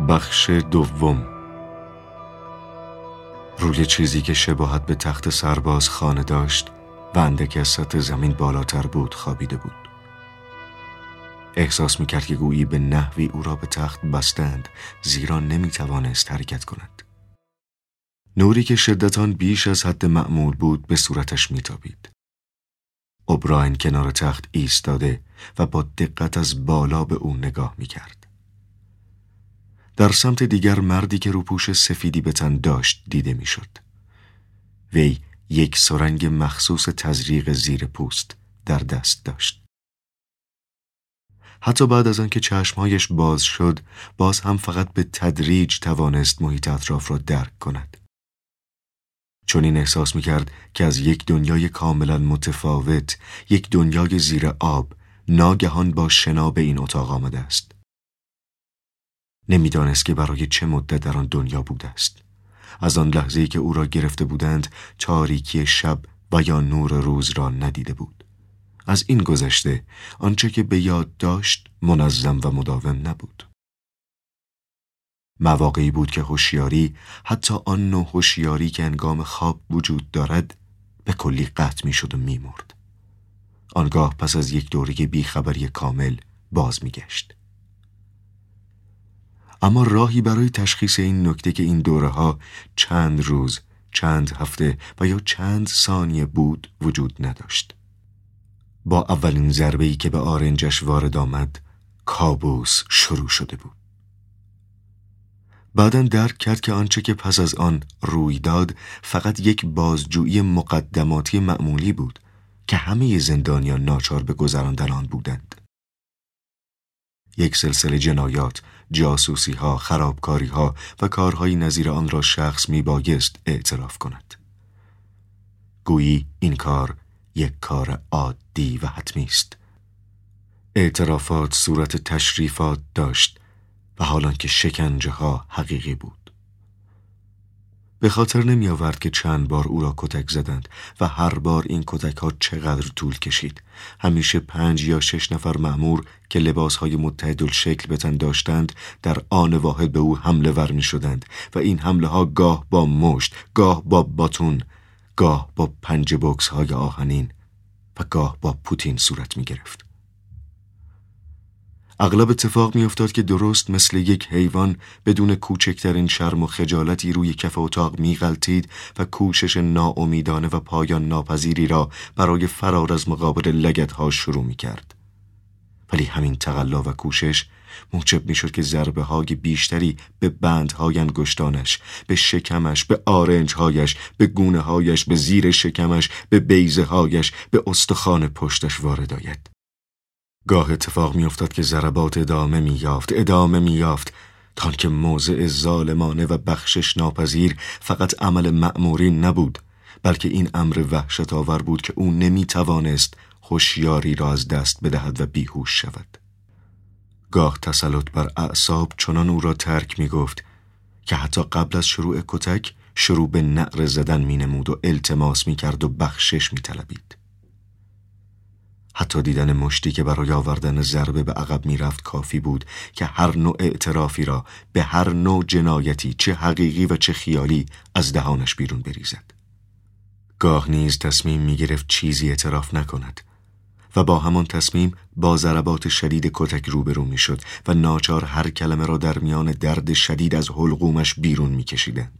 بخش دوم. روی چیزی که شباهت به تخت سرباز خانه داشت و اندکی از سطح زمین بالاتر بود خوابیده بود. احساس میکرد که گویی به نحوی او را به تخت بستند، زیرا نمیتوانست حرکت کند. نوری که شدتاً بیش از حد معمول بود به صورتش میتابید. اوبراین کنار تخت ایستاده و با دقت از بالا به او نگاه میکرد. در سمت دیگر مردی که روپوش سفیدی به تن داشت دیده میشد. وی یک سرنگ مخصوص تزریق زیر پوست در دست داشت. حتی بعد از آنکه چشمهایش باز شد، باز هم فقط به تدریج توانست محیط اطراف را درک کند. چون این احساس میکرد که از یک دنیای کاملا متفاوت، یک دنیای زیر آب، ناگهان با شنا به این اتاق آمده است. نمیدانست که برای چه مدت در آن دنیا بوده است. از آن لحظه‌ای که او را گرفته بودند، تاریکی شب و یا نور روز را ندیده بود. از این گذشته، آنچه که به یاد داشت منظم و مداوم نبود. مواقعی بود که هوشیاری، حتی آن نوع هوشیاری که هنگام خواب وجود دارد، به کلی قطع می‌شد و می‌مرد. آنگاه پس از یک دوره بیخبری کامل باز می‌گشت. اما راهی برای تشخیص این نکته که این دوره‌ها چند روز، چند هفته و یا چند ثانیه بود وجود نداشت. با اولین ضربه‌ای که به آرنجش وارد آمد، کابوس شروع شده بود. بعداً درک کرد که آنچه که پس از آن روی داد فقط یک بازجویی مقدماتی معمولی بود که همه زندانیان ناچار به گذراندن آن بودند. یک سلسله جنایات، جاسوسی‌ها، خرابکاری‌ها و کارهای نظیر آن را شخص میبایست اعتراف کند. گویی این کار یک کار عادی و حتمی است. اعترافات صورت تشریفات داشت و حالان که شکنجه ها حقیقی بود. به خاطر نمی آورد که چند بار او را کتک زدند و هر بار این کتک ها چقدر طول کشید. همیشه 5 یا 6 نفر مأمور که لباس های متحدالشکل به تن داشتند در آن واحد به او حمله ور می شدند و این حمله ها گاه با مشت، گاه با باتون، گاه با پنجه بوکس های آهنین و گاه با پوتین صورت می گرفت. اغلب اتفاق می افتاد که درست مثل یک حیوان بدون کوچکترین شرم و خجالتی روی کف اتاق می غلتید و کوشش ناامیدانه و پایان ناپذیری را برای فرار از مقابل لگدها شروع می کرد. ولی همین تقلا و کوشش موجب می شد که ضربه های بیشتری به بندهای انگشتانش، به شکمش، به آرنجهایش، به گونه هایش، به زیر شکمش، به بیضه هایش، به استخوان پشتش وارد آید. گاه اتفاق می افتاد که ضربات ادامه می یافت تا که موضع ظالمانه و بخشش ناپذیر فقط عمل مأمورین نبود، بلکه این امر وحشت آور بود که او نمی توانست هوشیاری را از دست بدهد و بیهوش شود. گاه تسلط بر اعصاب چنان او را ترک می گفت که حتی قبل از شروع کتک شروع به نعره زدن می نمود و التماس می کرد و بخشش می طلبید. حتی دیدن مشتی که برای آوردن ضربه به عقب می رفت کافی بود که هر نوع اعترافی را به هر نوع جنایتی، چه حقیقی و چه خیالی، از دهانش بیرون بریزد. گاه نیز تصمیم می گرفت چیزی اعتراف نکند و با همان تصمیم با ضربات شدید کتک روبرو می شد و ناچار هر کلمه را در میان درد شدید از حلقومش بیرون می کشیدند.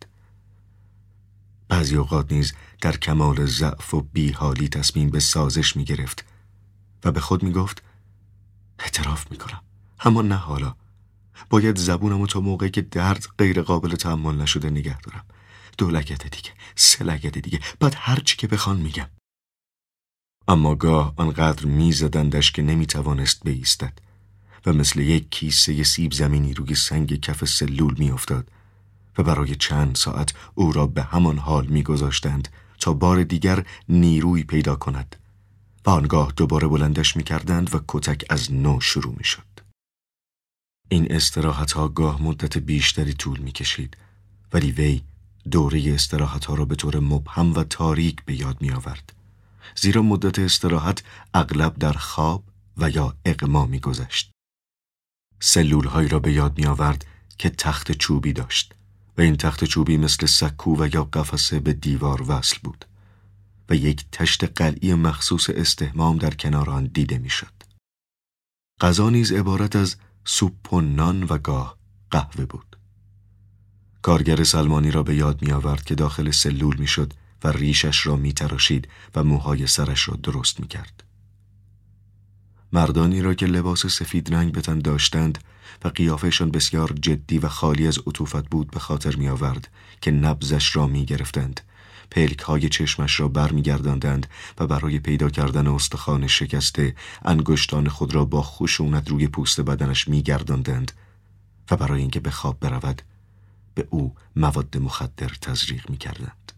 بعضی اوقات نیز در کمال ضعف و بیحالی تصمیم به سازش می گرفت و به خود می گفت اعتراف می کنم، اما نه حالا. باید زبونمو تا موقعی که درد غیر قابل تحمل نشده نگه دارم. 2 لگد دیگه، 3 لگد دیگه، بعد هر چی که بخوان میگم. اما گاه آنقدر میزدندش که نمیتوانست بایستد و مثل یک کیسه سیب زمینی روی سنگ کف سلول میافتاد و برای چند ساعت او را به همان حال میگذاشتند تا بار دیگر نیروی پیدا کند و آنگاه دوباره بلندش میکردند و کتک از نو شروع میشد. این استراحت ها گاه مدت بیشتری طول میکشید، ولی وی دوره استراحت ها را به طور مبهم و تاریک به یاد می آورد، زیرا مدت استراحت اغلب در خواب و یا اغما می گذشت. سلول هایی را به یاد می آورد که تخت چوبی داشت و این تخت چوبی مثل سکو و یا قفسه به دیوار وصل بود و یک تشت قلعی مخصوص استحمام در کنار آن دیده میشد. غذا نیز عبارت از سوپ و نان و گاه قهوه بود. کارگر سلمانی را به یاد می آورد که داخل سلول می شد و ریشش را می تراشید و موهای سرش را درست می کرد. مردانی را که لباس سفید رنگ به تن داشتند و قیافهشان بسیار جدی و خالی از عطوفت بود به خاطر می آورد که نبضش را می گرفتند، پلک های چشمش را بر می گرداندند و برای پیدا کردن استخوان شکسته انگشتان خود را با خشونت روی پوست بدنش می گرداندند و برای اینکه به خواب برود به او مواد مخدر تزریق می کردند.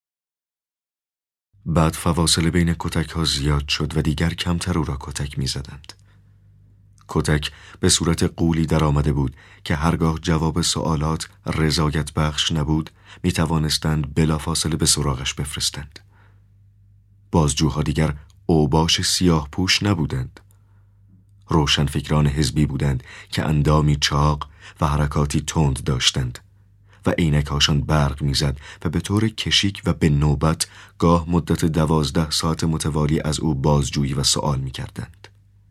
بعد فواصل بین کتک ها زیاد شد و دیگر کمتر او را کتک می زدند. کتک به صورت غولی در آمده بود که هرگاه جواب سوالات رضایت بخش نبود می توانستند بلافاصله به سراغش بفرستند. بازجوها دیگر اوباش سیاه پوش نبودند. روشنفکران حزبی بودند که اندامی چاق و حرکاتی تند داشتند و عینک‌هاشان برق می‌زد و به طور کشیک و به نوبت گاه مدت 12 ساعت متوالی از او بازجویی و سوال می‌کردند.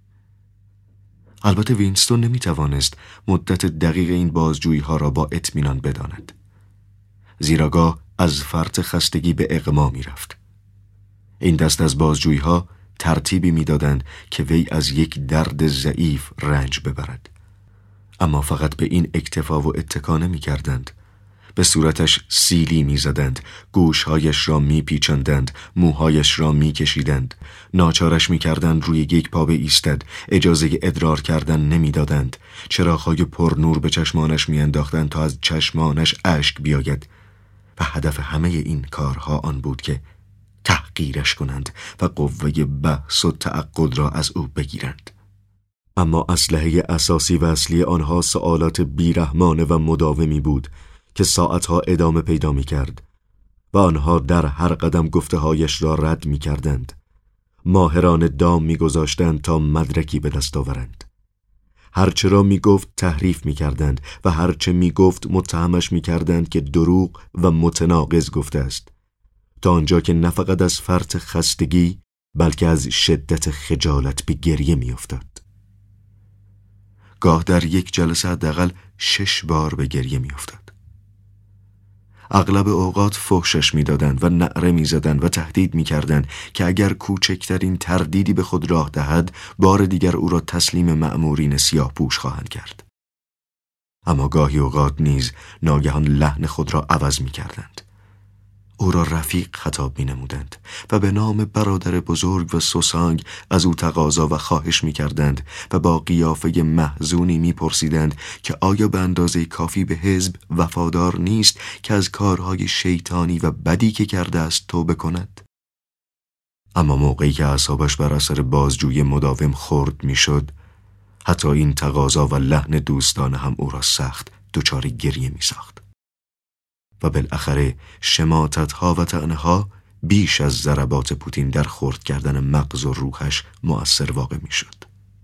البته وینستون نمی‌توانست مدت دقیق این بازجویی‌ها را با اطمینان بداند، زیرا گاه از فرط خستگی به اغما می‌رفت. این دست از بازجویی‌ها ترتیبی می‌دادند که وی از یک درد ضعیف رنج ببرد، اما فقط به این اکتفا و اتکا نمی‌کردند. به صورتش سیلی می‌زدند، گوشهایش را می‌پیچاندند، موهایش را می‌کشیدند، ناچارش می‌کردند روی یک پا بایستد، اجازه ادرار کردن نمی‌دادند، چراغ‌های پرنور به چشمانش می‌انداختند تا از چشمانش اشک بیاید و هدف همه این کارها آن بود که تحقیرش کنند و قوه بحث و تعقل را از او بگیرند. اما اسلحه اساسی و اصلی آنها سوالات بیرحمانه و مداومی بود که ساعتها ادامه پیدا می کرد و آنها در هر قدم گفته‌هایش را رد می کردند. ماهران دام می گذاشتند تا مدرکی به دست آورند. هرچه را می گفت تحریف می کردند و هرچه می گفت متهمش می کردند که دروغ و متناقض گفته است، تا آنجا که نه فقط از فرط خستگی بلکه از شدت خجالت به گریه می افتاد. گاه در یک جلسه حداقل 6 بار به گریه می افتاد. اغلب اوقات فحشش می‌دادند و نعره می‌زدند و تهدید می‌کردند که اگر کوچکترین تردیدی به خود راه دهد بار دیگر او را تسلیم مأمورین سیاه‌پوش خواهند کرد. اما گاهی اوقات نیز ناگهان لحن خود را عوض می‌کردند. او را رفیق خطاب می‌نمودند و به نام برادر بزرگ و سوسانگ از او تقاضا و خواهش می‌کردند و با قیافه محزونی می‌پرسیدند که آیا به اندازه کافی به حزب وفادار نیست که از کارهای شیطانی و بدی که کرده است توبه کند؟ اما موقعی که اعصابش بر اثر بازجویی مداوم خرد می‌شد، حتی این تقاضا و لحن دوستانه هم او را سخت دچار گریه می‌ساخت. و بالاخره شماتت‌ها و طعنه‌ها بیش از ضربات پوتین در خرد کردن مغز و روحش مؤثر واقع می‌شد.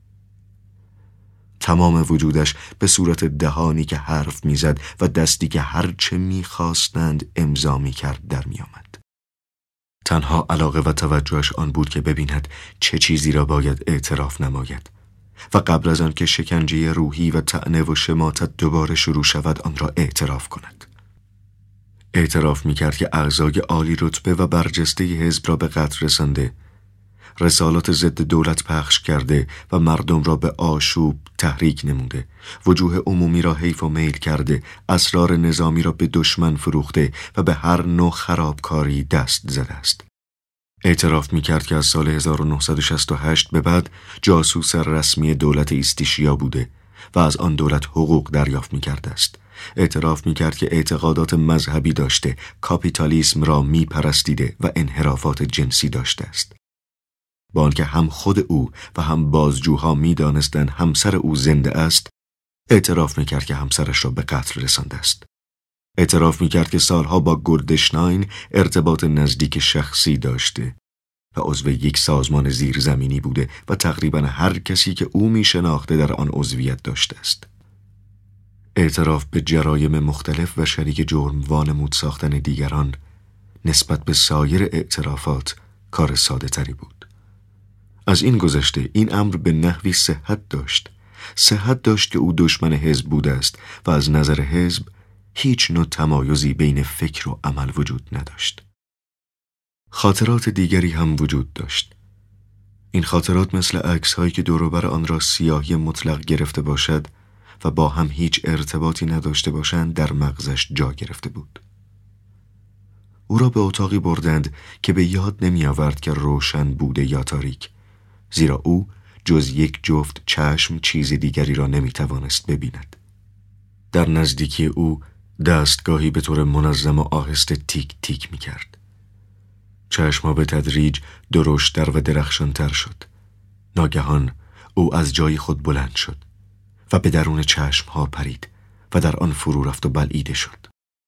تمام وجودش به صورت دهانی که حرف می‌زد و دستی که هر چه می‌خواستند امضا می‌کرد در می‌آمد. تنها علاقه و توجهش آن بود که ببیند چه چیزی را باید اعتراف نماید و قبل از آن که شکنجه روحی و طعنه و شماتت دوباره شروع شود آن را اعتراف کند. اعتراف می‌کرد که اعضای عالی رتبه و برجسته حزب را به قتل رسانده، رسالات ضد دولت پخش کرده و مردم را به آشوب تحریک نموده، وجوه عمومی را حیف و میل کرده، اسرار نظامی را به دشمن فروخته و به هر نوع خرابکاری دست زده است. اعتراف می‌کرد که از سال 1968 به بعد جاسوس رسمی دولت ایستیشیا بوده و از آن دولت حقوق دریافت می‌کرده است. اعتراف می‌کرد که اعتقادات مذهبی داشته، کاپیتالیسم را می‌پرستیده و انحرافات جنسی داشته است. با آنکه هم خود او و هم بازجوها می‌دانستند همسر او زنده است، اعتراف می‌کرد که همسرش را به قتل رسانده است. اعتراف می‌کرد که سالها با گلدشتاین ارتباط نزدیک شخصی داشته و عضو یک سازمان زیرزمینی بوده و تقریباً هر کسی که او می‌شناخته در آن عضویت داشته است. اعتراف به جرایم مختلف و شریک جرم وانمود ساختن دیگران نسبت به سایر اعترافات کار ساده تری بود. از این گذشته این امر به نحوی صحت داشت که او دشمن حزب بوده است و از نظر حزب هیچ نوع تمایزی بین فکر و عمل وجود نداشت. خاطرات دیگری هم وجود داشت. این خاطرات مثل عکس هایی که دور و بر آن را سیاهی مطلق گرفته باشد و با هم هیچ ارتباطی نداشته باشند در مغزش جا گرفته بود. او را به اتاقی بردند که به یاد نمی آورد که روشن بوده یا تاریک، زیرا او جز یک جفت چشم چیز دیگری را نمی توانست ببیند. در نزدیکی او دستگاهی به طور منظم و آهسته تیک تیک می کرد. چشمها به تدریج درشت‌تر و درخشانتر شد. ناگهان او از جای خود بلند شد و به درون چشمها پرید و در آن فرو رفت و بلعیده شد.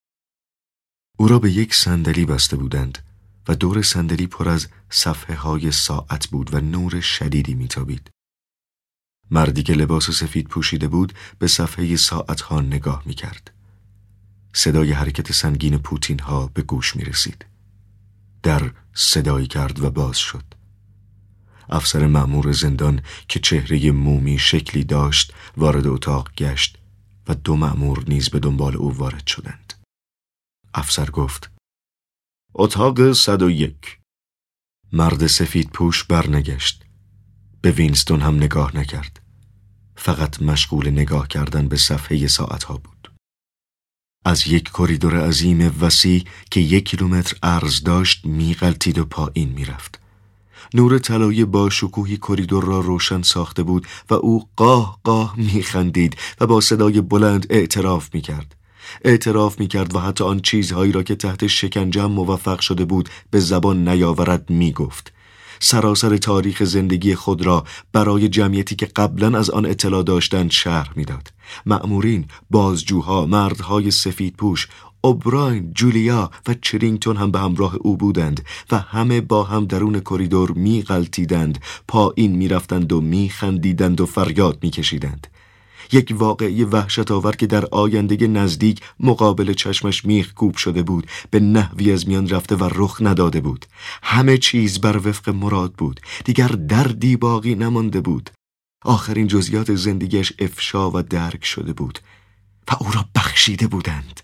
او را به یک صندلی بسته بودند و دور صندلی پر از صفحه های ساعت بود و نور شدیدی میتابید. مردی که لباس سفید پوشیده بود به صفحه ساعت ها نگاه میکرد. صدای حرکت سنگین پوتین ها به گوش میرسید. در صدایی کرد و باز شد. افسر مأمور زندان که چهره مومی شکلی داشت وارد اتاق گشت و 2 مأمور نیز به دنبال او وارد شدند. افسر گفت: اتاق 101. مرد سفید پوش برنگشت. به وینستون هم نگاه نکرد. فقط مشغول نگاه کردن به صفحه ساعتها بود. از یک کریدور عظیم وسیع که 1 کیلومتر عرض داشت میغلطید و پایین میرفت. نور طلایی با شکوهی کریدور را روشن ساخته بود و او قاه قاه میخندید و با صدای بلند اعتراف میکرد و حتی آن چیزهایی را که تحت شکنجه موفق شده بود به زبان نیاورد میگفت. سراسر تاریخ زندگی خود را برای جمعیتی که قبلا از آن اطلاع داشتند شرح میداد. مأمورین، بازجوها، مردهای سفید پوش، اوبراین، جولیا و چرینگتون هم به همراه او بودند و همه با هم درون کریدور میغلطیدند، پایین میرفتند و میخندیدند و فریاد میکشیدند. یک واقعه وحشت‌آور که در آینده نزدیک مقابل چشمش میخکوب شده بود به نحوی از میان رفته و رخ نداده بود. همه چیز بر وفق مراد بود. دیگر دردی باقی نمانده بود. آخرین جزئیات زندگیش افشا و درک شده بود و او را بخشیده بودند.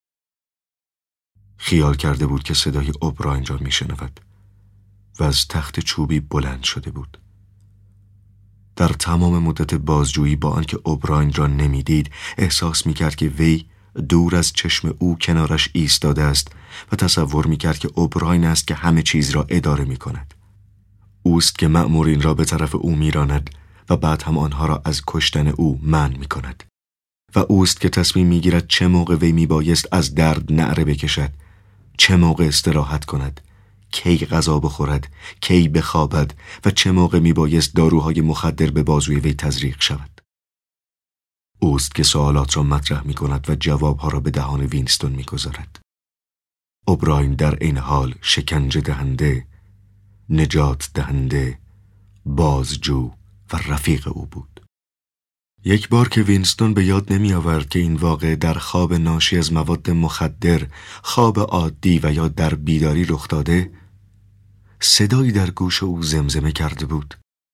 خیال کرده بود که صدای اوبراین را میشنود و از تخت چوبی بلند شده بود. در تمام مدت بازجویی با آنکه اوبراین را نمیدید احساس میکرد که وی دور از چشم او کنارش ایستاده است و تصور میکرد که اوبراین است که همه چیز را اداره میکند. اوست که مأمورین را به طرف او میراند و بعد هم آنها را از کشتن او منع میکند و اوست که تصمیم میگیرد چه موقع وی میبایست از درد نعره بکشد، چه موقع استراحت کند، کی غذا بخورد، کی بخوابد و چه موقع میبایست داروهای مخدر به بازوی وی تزریق شود. اوست که سوالات را مطرح میکند و جوابها را به دهان وینستون میگذارد. اوبراین در این حال شکنجه دهنده، نجات دهنده، بازجو و رفیق او بود. یک بار که وینستون به یاد نمی آورد که این واقعه در خواب ناشی از مواد مخدر، خواب عادی و یا در بیداری رخ داده، صدایی در گوش او زمزمه کرده بود: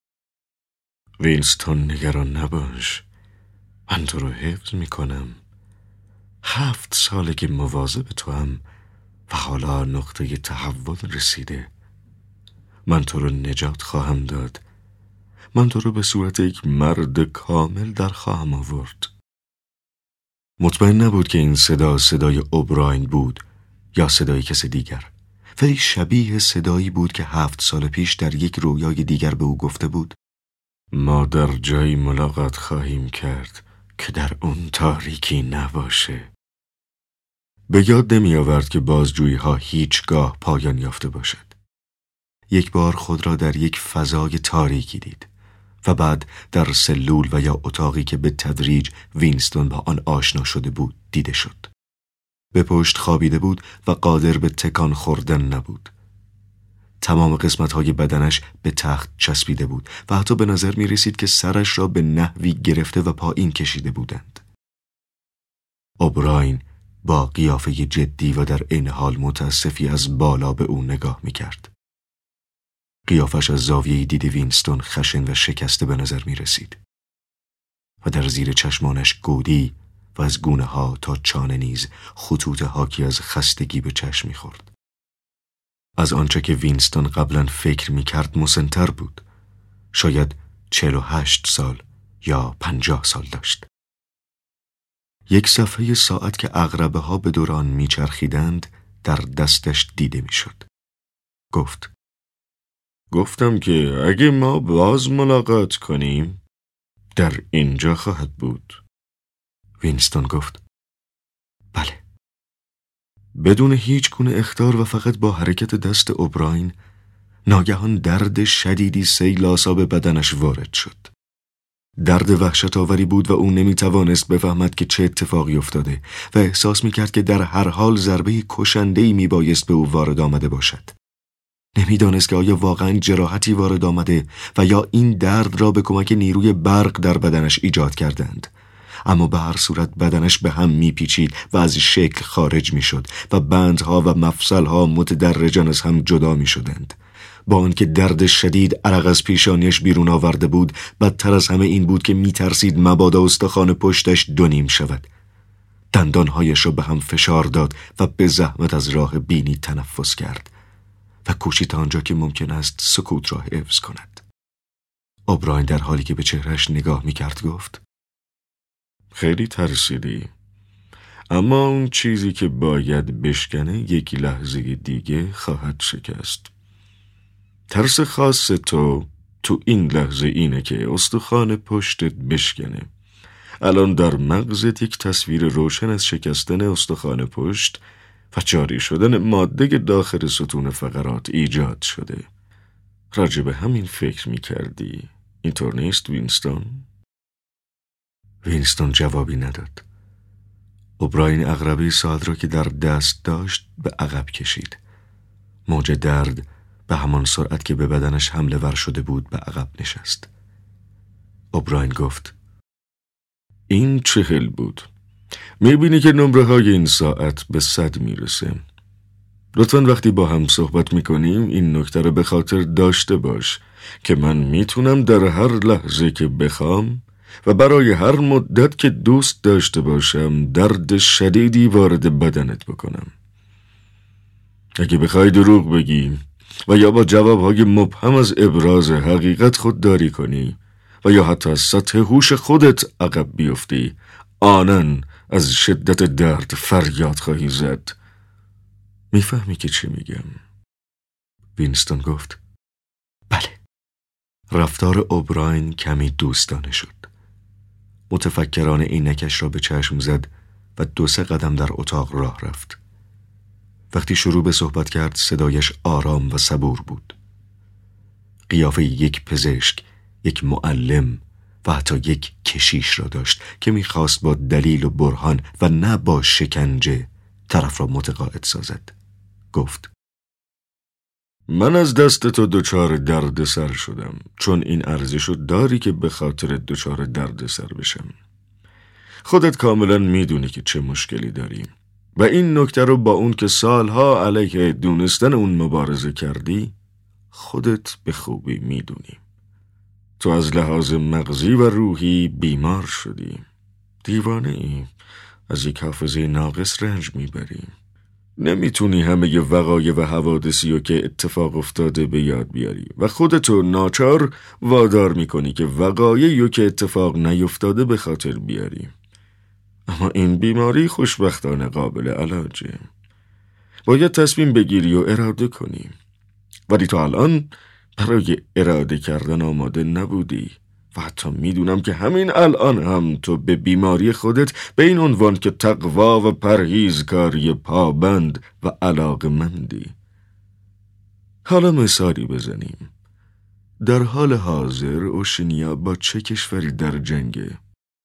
وینستون نگران نباش، من تو رو حفظ می کنم. 7 ساله که مواظب تو هم و حالا نقطه تحول رسیده. من تو رو نجات خواهم داد. من تو رو به صورت یک مرد کامل در خواهم آورد. مطمئن نبود که این صدای اوبراین بود یا صدای کسی دیگر، ولی شبیه صدایی بود که 7 سال پیش در یک رویای دیگر به او گفته بود: ما در جایی ملاقات خواهیم کرد که در اون تاریکی نباشه. به یاد نمی آورد که بازجویی ها هیچگاه پایان یافته باشد. یک بار خود را در یک فضای تاریکی دید و بعد در سلول و یا اتاقی که به تدریج وینستون با آن آشنا شده بود دیده شد. به پشت خوابیده بود و قادر به تکان خوردن نبود. تمام قسمت‌های بدنش به تخت چسبیده بود و حتی به نظر می رسید که سرش را به نحوی گرفته و پایین کشیده بودند. اوبراین با قیافه جدی و در عین حال متاسفی از بالا به او نگاه می‌کرد. قیافش از زاویه دید وینستون خشن و شکسته به نظر می‌رسید و در زیر چشمانش گودی و از گونه ها تا چانه نیز خطوط حاکی از خستگی به چشم می‌خورد. از آنچه که وینستون قبلا فکر می‌کرد مسن‌تر بود. شاید 48 سال یا 50 سال داشت. یک صفحه ساعت که عقربه ها به دوران میچرخیدند در دستش دیده میشد. گفتم که اگه ما باز ملاقات کنیم در اینجا خواهد بود. وینستون گفت بله. بدون هیچ گونه اخطار و فقط با حرکت دست اوبراین ناگهان درد شدیدی سیل اعصاب بدنش وارد شد. درد وحشت‌آوری بود و او نمی‌توانست بفهمد که چه اتفاقی افتاده و احساس می‌کرد که در هر حال ضربه کشنده‌ای میبایست به او وارد آمده باشد. نمی‌دانست که آیا واقعاً جراحتی وارد آمده و یا این درد را به کمک نیروی برق در بدنش ایجاد کردند. اما به هر صورت بدنش به هم میپیچید و از شکل خارج میشد و بندها و مفصلها متدرجاً از هم جدا میشدند. با آنکه درد شدید عرق از پیشانیش بیرون آورده بود، بدتر از همه این بود که میترسید مبادا استخوان پشتش دونیم شود. دندانهایش را به هم فشار داد و به زحمت از راه بینی تنفس کرد و کوشید تا آنجا که ممکن است سکوت را حفظ کند. اوبراین در حالی که به چهرهش نگاه میکرد گفت خیلی ترسیدی، اما اون چیزی که باید بشکنه یکی لحظه دیگه خواهد شکست. ترس خاص تو این لحظه اینه که استخوان پشتت بشکنه. الان در مغزت یک تصویر روشن از شکستن استخوان پشت و جاری شدن ماده داخل ستون فقرات ایجاد شده. راجع به همین فکر می‌کردی، اینطور نیست وینستون؟ وینستون جوابی نداد. اوبراین عقربه ساعت را که در دست داشت به عقب کشید. موج درد به همان سرعت که به بدنش حمله ور شده بود به عقب نشست. اوبراین گفت این 40 بود. میبینی که نمره های این ساعت به 100 میرسه. لطفاً وقتی با هم صحبت میکنیم این نکته رو به خاطر داشته باش که من میتونم در هر لحظه که بخوام و برای هر مدت که دوست داشته باشم درد شدیدی وارد بدنت بکنم. اگه بخوای دروغ بگی و یا با جوابهای مبهم از ابراز حقیقت خودداری کنی و یا حتی از سطح هوش خودت عقب بیفتی، آنن از شدت درد فریاد خواهی زد. میفهمی که چی میگم؟ وینستون گفت بله. رفتار اوبراین کمی دوستانه شد. متفکرانه عینکش را به چشم زد و 2-3 قدم در اتاق راه رفت. وقتی شروع به صحبت کرد صدایش آرام و صبور بود. قیافه یک پزشک، یک معلم و حتی یک کشیش را داشت که می‌خواست با دلیل و برهان و نه با شکنجه طرف را متقاعد سازد. گفت من از دست تو دچار درد سر شدم، چون این ارزشو داری که به خاطر دچار درد سر بشم. خودت کاملا میدونی که چه مشکلی داریم و این نکته رو با اون که سالها علیه دونستن اون مبارزه کردی خودت به خوبی میدونی. تو از لحاظ مغزی و روحی بیمار شدی. دیوانه ای. از یک حافظه ناقص رنج میبری. نمیتونی همه وقایع و حوادثی رو که اتفاق افتاده به یاد بیاری و خودتو ناچار وادار میکنی که وقایعی رو که اتفاق نیفتاده به خاطر بیاری. اما این بیماری خوشبختانه قابل علاجه. باید تصمیم بگیری و اراده کنی. ولی تو الان برای اراده کردن آماده نبودی و حتی میدونم که همین الان هم تو به بیماری خودت به این عنوان که تقوا و پرهیزکاری پابند و علاقمندی. حالا مثالی بزنیم. در حال حاضر اوشنیا با چه کشوری در جنگه؟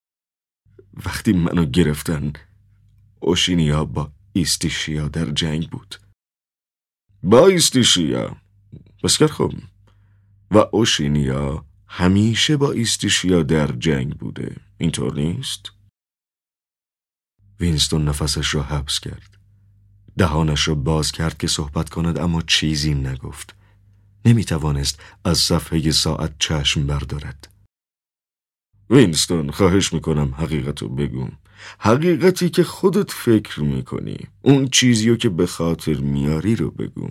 وقتی منو گرفتن اوشنیا با ایستیشیا در جنگ بود. با ایستیشیا؟ بسیار خوب. و اوشنیا همیشه با ایستیشیا در جنگ بوده. اینطور نیست؟ وینستون نفسش را حبس کرد. دهانش را باز کرد که صحبت کند، اما چیزی نگفت. نمیتوانست از صفحه ساعت چشم بردارد. وینستون، خواهش میکنم حقیقتو بگو. حقیقتی که خودت فکر میکنی. اون چیزیو که به خاطر میاری رو بگو.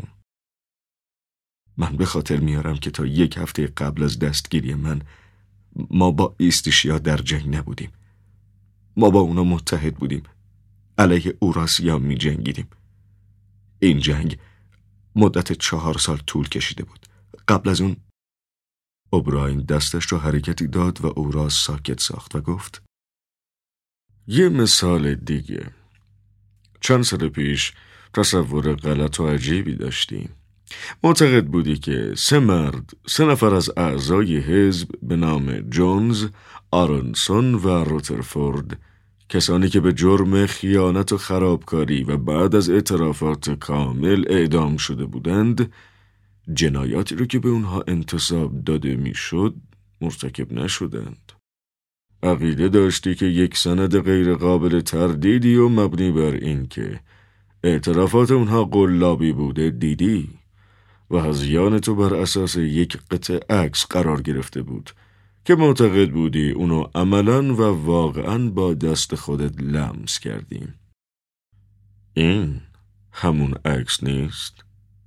من به خاطر میارم که تا 1 هفته قبل از دستگیری من ما با ایستیشیا در جنگ نبودیم. ما با اونا متحد بودیم. علیه اوراسیا می جنگیدیم. این جنگ مدت 4 سال طول کشیده بود. قبل از اون اوبراین دستش را حرکتی داد و او را ساکت ساخت و گفت: یه مثال دیگه. چند سال پیش تصور غلط و عجیبی داشتی. معتقد بودی که 3 نفر از اعضای حزب به نام جونز، آرونسون و روترفورد، کسانی که به جرم خیانت و خرابکاری و بعد از اعترافات کامل اعدام شده بودند، جنایاتی رو که به اونها انتساب داده میشد مرتکب نشدند. عقیده داشتی که یک سند غیر قابل تردیدی و مبنی بر این که اعترافات اونها قلابی بوده دیدی و هذیان تو بر اساس یک قطعه عکس قرار گرفته بود که معتقد بودی اونو عملاً و واقعاً با دست خودت لمس کردی. این همون عکس نیست؟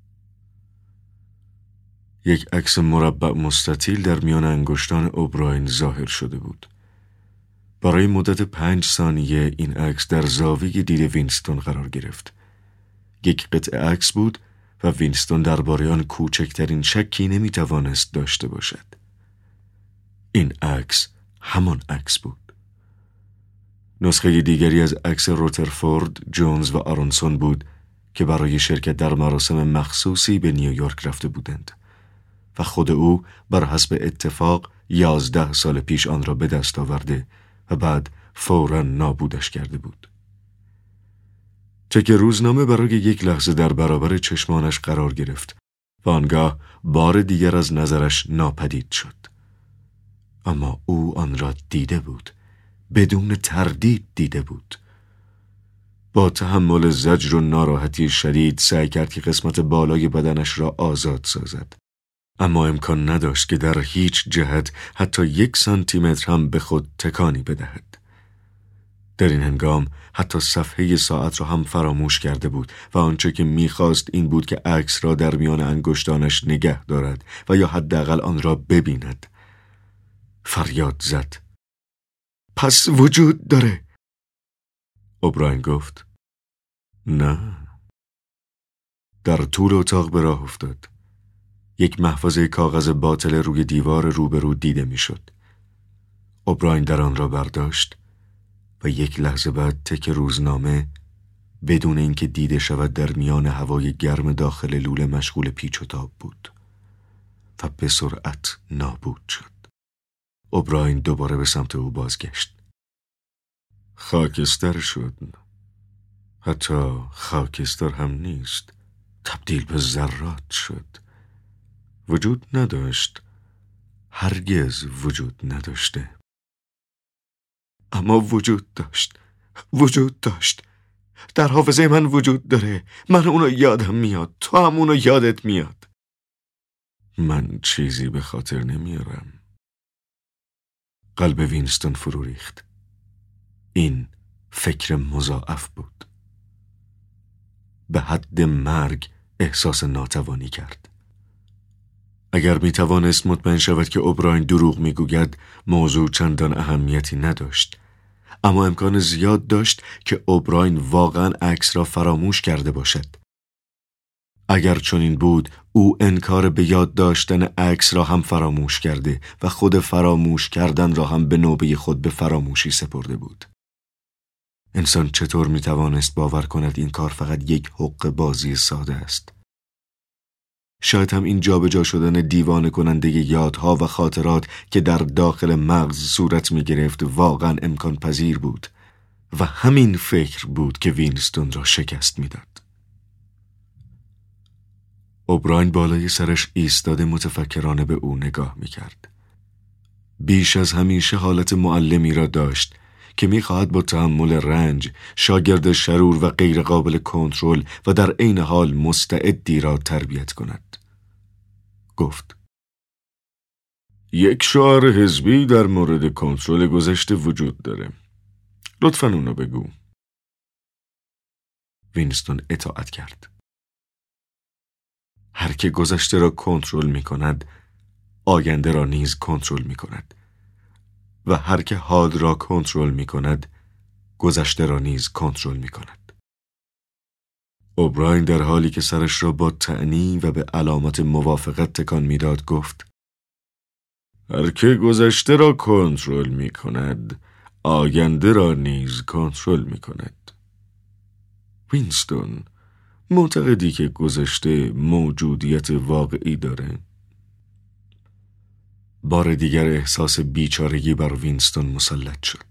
یک عکس مربع مستطیل در میان انگشتان اوبراین ظاهر شده بود. برای مدت 5 ثانیه این عکس در زاویه دید وینستون قرار گرفت. یک قطعه عکس بود و وینستون درباره آن کوچکترین شکی نمیتوانست داشته باشد. این عکس همان عکس بود. نسخه دیگری از عکس روترفورد، جونز و آرونسون بود که برای شرکت در مراسم مخصوصی به نیویورک رفته بودند و خود او بر حسب اتفاق 11 سال پیش آن را به دست آورده و بعد فوراً نابودش کرده بود. تکه روزنامه برای یک لحظه در برابر چشمانش قرار گرفت و آنگاه بار دیگر از نظرش ناپدید شد. اما او آن را دیده بود. بدون تردید دیده بود. با تحمل زجر و ناراحتی شدید سعی کرد که قسمت بالای بدنش را آزاد سازد. اما امکان نداشت که در هیچ جهت حتی 1 سانتیمتر هم به خود تکانی بدهد. در این هنگام حتی صفحه ساعت را هم فراموش کرده بود و آنچه که می‌خواست این بود که عکس را در میان انگشتانش نگه دارد و یا حداقل آن را ببیند. فریاد زد: پس وجود داره. اوبراین گفت: نه. در طول اتاق به راه افتاد. یک محفظه کاغذ باطل روی دیوار روبرو دیده میشد. اوبراین در آن را برداشت و یک لحظه بعد تکه روزنامه بدون اینکه دیده شود در میان هوای گرم داخل لوله مشغول پیچ و تاب بود و به سرعت نابود شد. اوبراین دوباره به سمت او بازگشت. خاکستر شد. حتی خاکستر هم نیست. تبدیل به ذرات شد. وجود نداشت. هرگز وجود نداشته. اما وجود داشت. وجود داشت. در حافظه من وجود داره. من اونو یادم میاد. تو هم اونو یادت میاد. من چیزی به خاطر نمیارم. قلب وینستون فرو ریخت. این فکر مضاعف بود. به حد مرگ احساس ناتوانی کرد. اگر می توانست مطمئن شود که اوبراین دروغ می گوید، موضوع چندان اهمیتی نداشت. اما امکان زیاد داشت که اوبراین واقعا عکس را فراموش کرده باشد. اگر چنین بود، او انکار به یاد داشتن عکس را هم فراموش کرده و خود فراموش کردن را هم به نوبه خود به فراموشی سپرده بود. انسان چطور می توانست باور کند این کار فقط یک حق بازی ساده است؟ شاید هم این جابجا شدن دیوانه کننده یادها و خاطرات که در داخل مغز صورت می گرفت واقعا امکان پذیر بود و همین فکر بود که وینستون را شکست می داد. اوبراین بالای سرش ایستاده متفکرانه به او نگاه می کرد. بیش از همیشه حالت معلمی را داشت که می‌خواهد با تحمل رنج شاگرد شرور و غیر قابل کنترل و در عین حال مستعدی را تربیت کند. گفت: یک شعار حزبی در مورد کنترل گذشته وجود داره. لطفاً اونو بگو. وینستون اطاعت کرد. هر که گذشته را کنترل می کند، آینده را نیز کنترل می کند و هر که حال را کنترل می کند، گذشته را نیز کنترل می کند. اوبراین در حالی که سرش را با طعنی و به علامت موافقت تکان می داد گفت: هر که گذشته را کنترل می کند، آینده را نیز کنترل می کند. وینستون، معتقدی که گذشته موجودیت واقعی داره؟ بار دیگر احساس بیچارگی بر وینستون مسلط شد.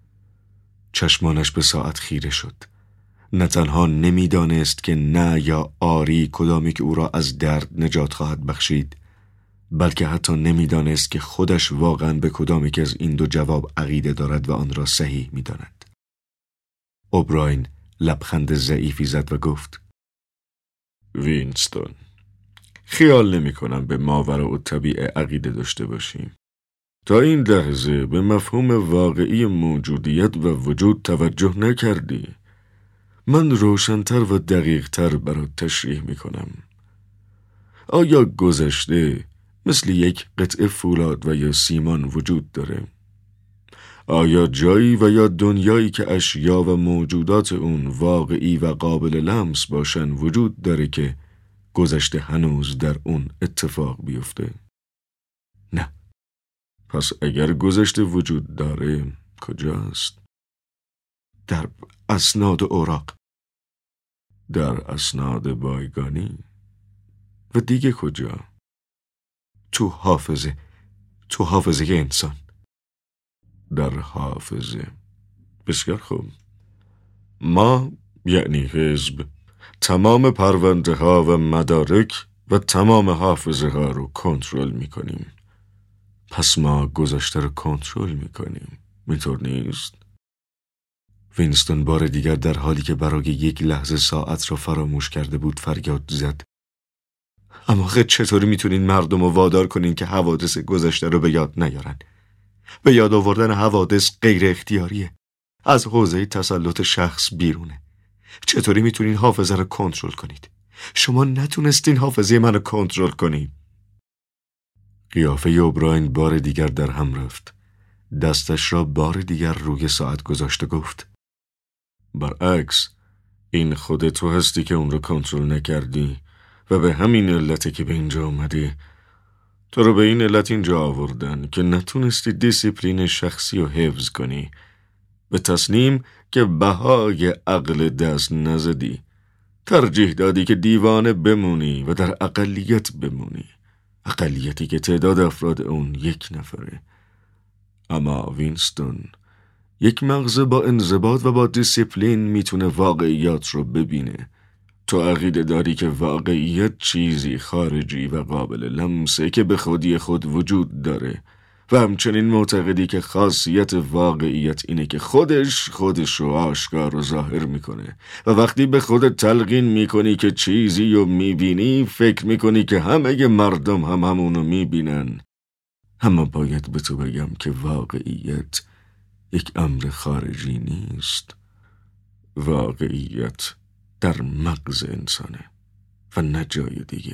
چشمانش به ساعت خیره شد. نه تنها نمیدانست که نه یا آری کدامی که او را از درد نجات خواهد بخشید، بلکه حتی نمیدانست که خودش واقعا به کدامی که از این دو جواب عقیده دارد و آن را صحیح میداند. اوبراین لبخند ضعیفی زد و گفت: وینستون، خیال نمی کنم به ماوراءالطبیعه عقیده داشته باشیم. تا این لحظه به مفهوم واقعی موجودیت و وجود توجه نکردی. من روشن‌تر و دقیق‌تر برات تشریح می کنم. آیا گذشته مثل یک قطعه فولاد و یا سیمان وجود داره؟ آیا جایی و یا دنیایی که اشیا و موجودات اون واقعی و قابل لمس باشن وجود داره که گذشته هنوز در اون اتفاق بیفته؟ نه. پس اگر گذشته وجود داره، کجاست؟ در اسناد اوراق. در اسناد بایگانی؟ و دیگه کجا؟ تو حافظه انسان. در حافظه. بسیار خوب. ما یعنی حزب تمام پرونده ها و مدارک و تمام حافظه ها رو کنترل میکنیم. پس ما گذشته رو کنترل میکنیم. اینطور نیست؟ وینستون بار دیگر در حالی که برای یک لحظه ساعت را فراموش کرده بود فریاد زد: اما خب چطوری میتونین مردم رو وادار کنین که حوادث گذشته رو به یاد نیارن؟ به یاد آوردن حوادث غیر اختیاریه. از حوزه تسلط شخص بیرونه. چطوری میتونین حافظه رو کنترل کنید؟ شما نتونستین حافظه منو کنترل کنید. قیافه اوبراین بار دیگر در هم رفت. دستش را بار دیگر روی ساعت گذاشت و گفت: برعکس، این خود تو هستی که اون رو کنترل نکردی و به همین علته که به اینجا اومدی. تو رو به این علت اینجا آوردن که نتونستی دیسیپلین شخصی رو حفظ کنی، به تصمیم که بهای عقل دست نزدی. ترجیح دادی که دیوانه بمونی و در اقلیت بمونی، اقلیتی که تعداد افراد اون 1 نفره. اما وینستون، یک مغز با انضباط و با دیسیپلین میتونه واقعیات رو ببینه. تو عقیده داری که واقعیت چیزی خارجی و قابل لمسه که به خودی خود وجود داره و همچنین معتقدی که خاصیت واقعیت اینه که خودش رو آشکار و ظاهر میکنه و وقتی به خودت تلقین میکنی که چیزی رو میبینی فکر میکنی که همه مردم هم همونو میبینن. اما باید به تو بگم که واقعیت یک امر خارجی نیست. واقعیت در مغز انسانه و نه جای دیگه.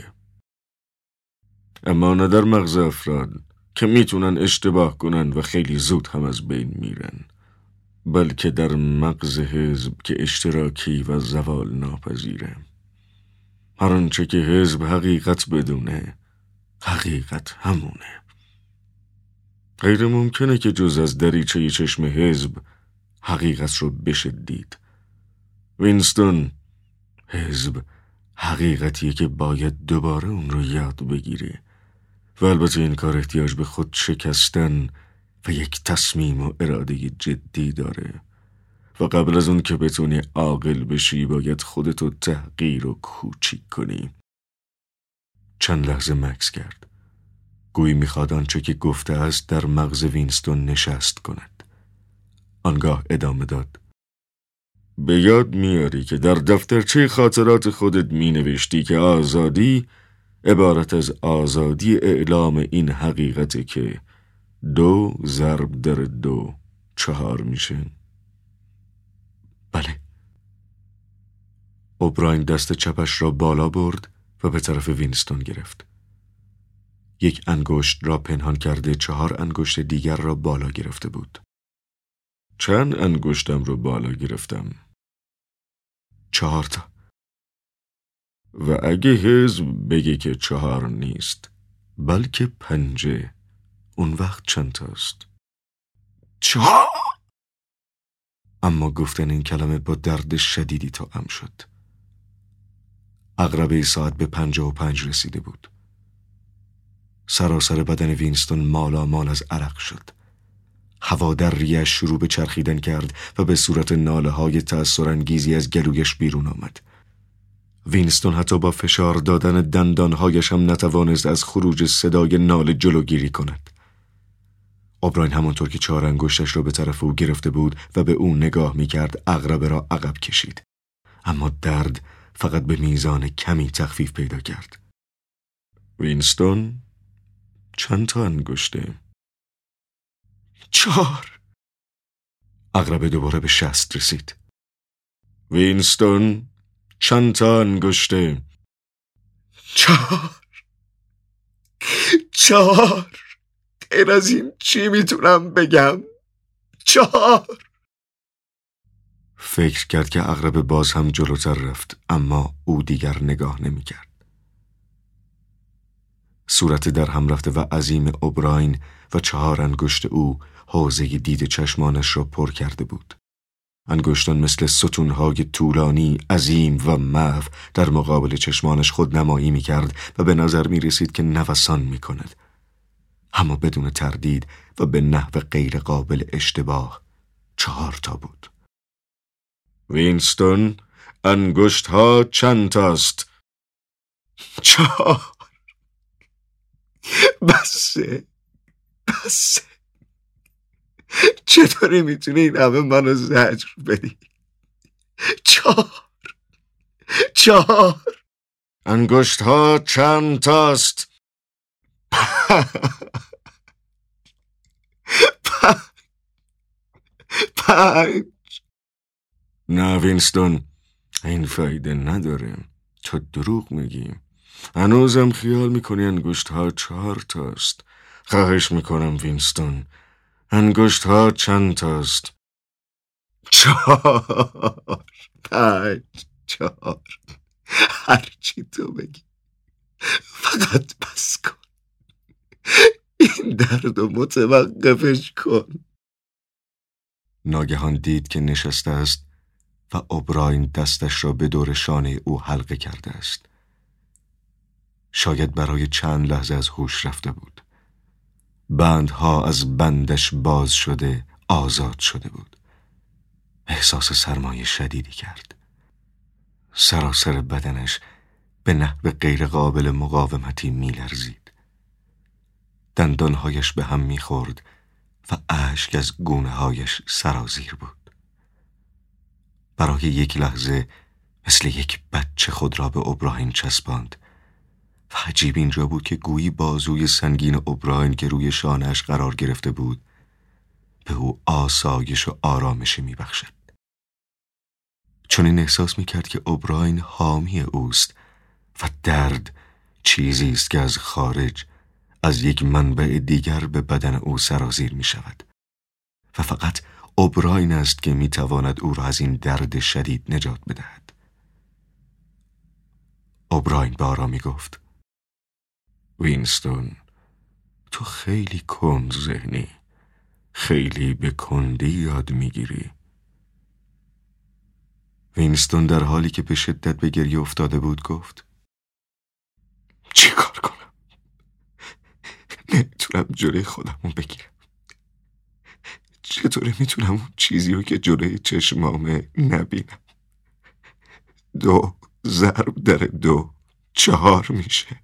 اما نه در مغز افراد که میتونن اشتباه کنن و خیلی زود هم از بین میرن، بلکه در مغز حزب که اشتراکی و زوال ناپذیره. هر آنچه که حزب حقیقت بدونه، حقیقت همونه. غیر ممکنه که جز از دریچه چشم حزب حقیقت رو بشه دید. وینستون، حزب حقیقتیه که باید دوباره اون رو یاد بگیری و البته این کار احتیاج به خود شکستن و یک تصمیم و اراده جدی داره و قبل از اون که بتونی عاقل بشی باید خودتو تحقیر و کوچیک کنی. چند لحظه مکث کرد. گویی میخواد آنچه که گفته است در مغز وینستون نشست کند. آنگاه ادامه داد: به یاد میاری که در دفترچه خاطرات خودت می نوشتی که آزادی عبارت از آزادی اعلام این حقیقته که 2 ضرب در 2 4 میشه؟ بله. اوبراین دست چپش را بالا برد و به طرف وینستون گرفت. 1 انگشت را پنهان کرده 4 انگشت دیگر را بالا گرفته بود. چند انگشتم رو بالا گرفتم؟ 4 تا. و اگه حزب بگه که 4 نیست بلکه 5، اون وقت چند تاست؟ 4. اما گفتن این کلمه با درد شدیدی توأم شد. عقربه ساعت به 55 رسیده بود. سراسر بدن وینستون مالامال از عرق شد. هوا در ریش شروع به چرخیدن کرد و به صورت ناله های تأثیرانگیزی از گلویش بیرون آمد. وینستون حتی با فشار دادن دندانهایش هم نتوانست از خروج صدای ناله جلوگیری کند. اوبراین همانطور که 4 انگشتش را به طرف او گرفته بود و به او نگاه می کرد عقربه را عقب کشید. اما درد فقط به میزان کمی تخفیف پیدا کرد. وینستون، چند تا انگشته؟ 4. عقربه دوباره به 60 رسید. وینستون، چند تا انگشته؟ 4. 4. غیر از این چی میتونم بگم؟ 4. فکر کرد که عقربه باز هم جلوتر رفت، اما او دیگر نگاه نمی کرد. صورت در هم رفته و عظیم اوبراین و 4 انگشت او حوزه دید چشمانش را پر کرده بود. انگشتان مثل ستونهای طولانی، عظیم و محو در مقابل چشمانش خود نمایی می کرد و به نظر می رسید که نوسان می کند. اما بدون تردید و به نحو غیر قابل اشتباه 4 تا بود. وینستون، انگشت ها چند تاست؟ 4. بسه. چطوری میتونی این همه منو زجر بدی؟ 4. انگشت ها چند تاست؟ 5. نه وینستون، این فایده نداره. تو دروغ میگی. هنوزم خیال میکنی انگشت ها 4 تاست. خواهش میکنم وینستون، انگشت ها چند تاست؟ 4. 5. 4. هرچی تو بگی، فقط بس کن. این درد رو متوقفش کن. ناگهان دید که نشسته است و اوبراین دستش را به دور شانه او حلقه کرده است. شاید برای چند لحظه از هوش رفته بود. بندها از بندش باز شده، آزاد شده بود. احساس سرمایه شدیدی کرد. سراسر بدنش به نحو غیر قابل مقاومتی می لرزید. دندانهایش به هم می خورد و اشک از گونه هایش سرازیر بود. برای یک لحظه مثل یک بچه خود را به اوبراین چسباند و عجیب اینجا بود که گویی بازوی سنگین اوبراین که روی شانه‌اش قرار گرفته بود به او آسایش و آرامشی می بخشد. چون این احساس می کرد که اوبراین حامی اوست و درد چیزی است که از خارج، از یک منبع دیگر به بدن او سرازیر می شود و فقط اوبراین است که می تواند او را از این درد شدید نجات بدهد. اوبراین به آرامی گفت: وینستون، تو خیلی کند ذهنی، خیلی به کندی یاد میگیری. وینستون در حالی که به شدت به گریه افتاده بود گفت: چی کار کنم؟ نمیتونم جلوی خودمون بگیرم. چطوری میتونم اون چیزی رو که جلوی چشمامه نبینم؟ 2 ضرب در 2 4 میشه.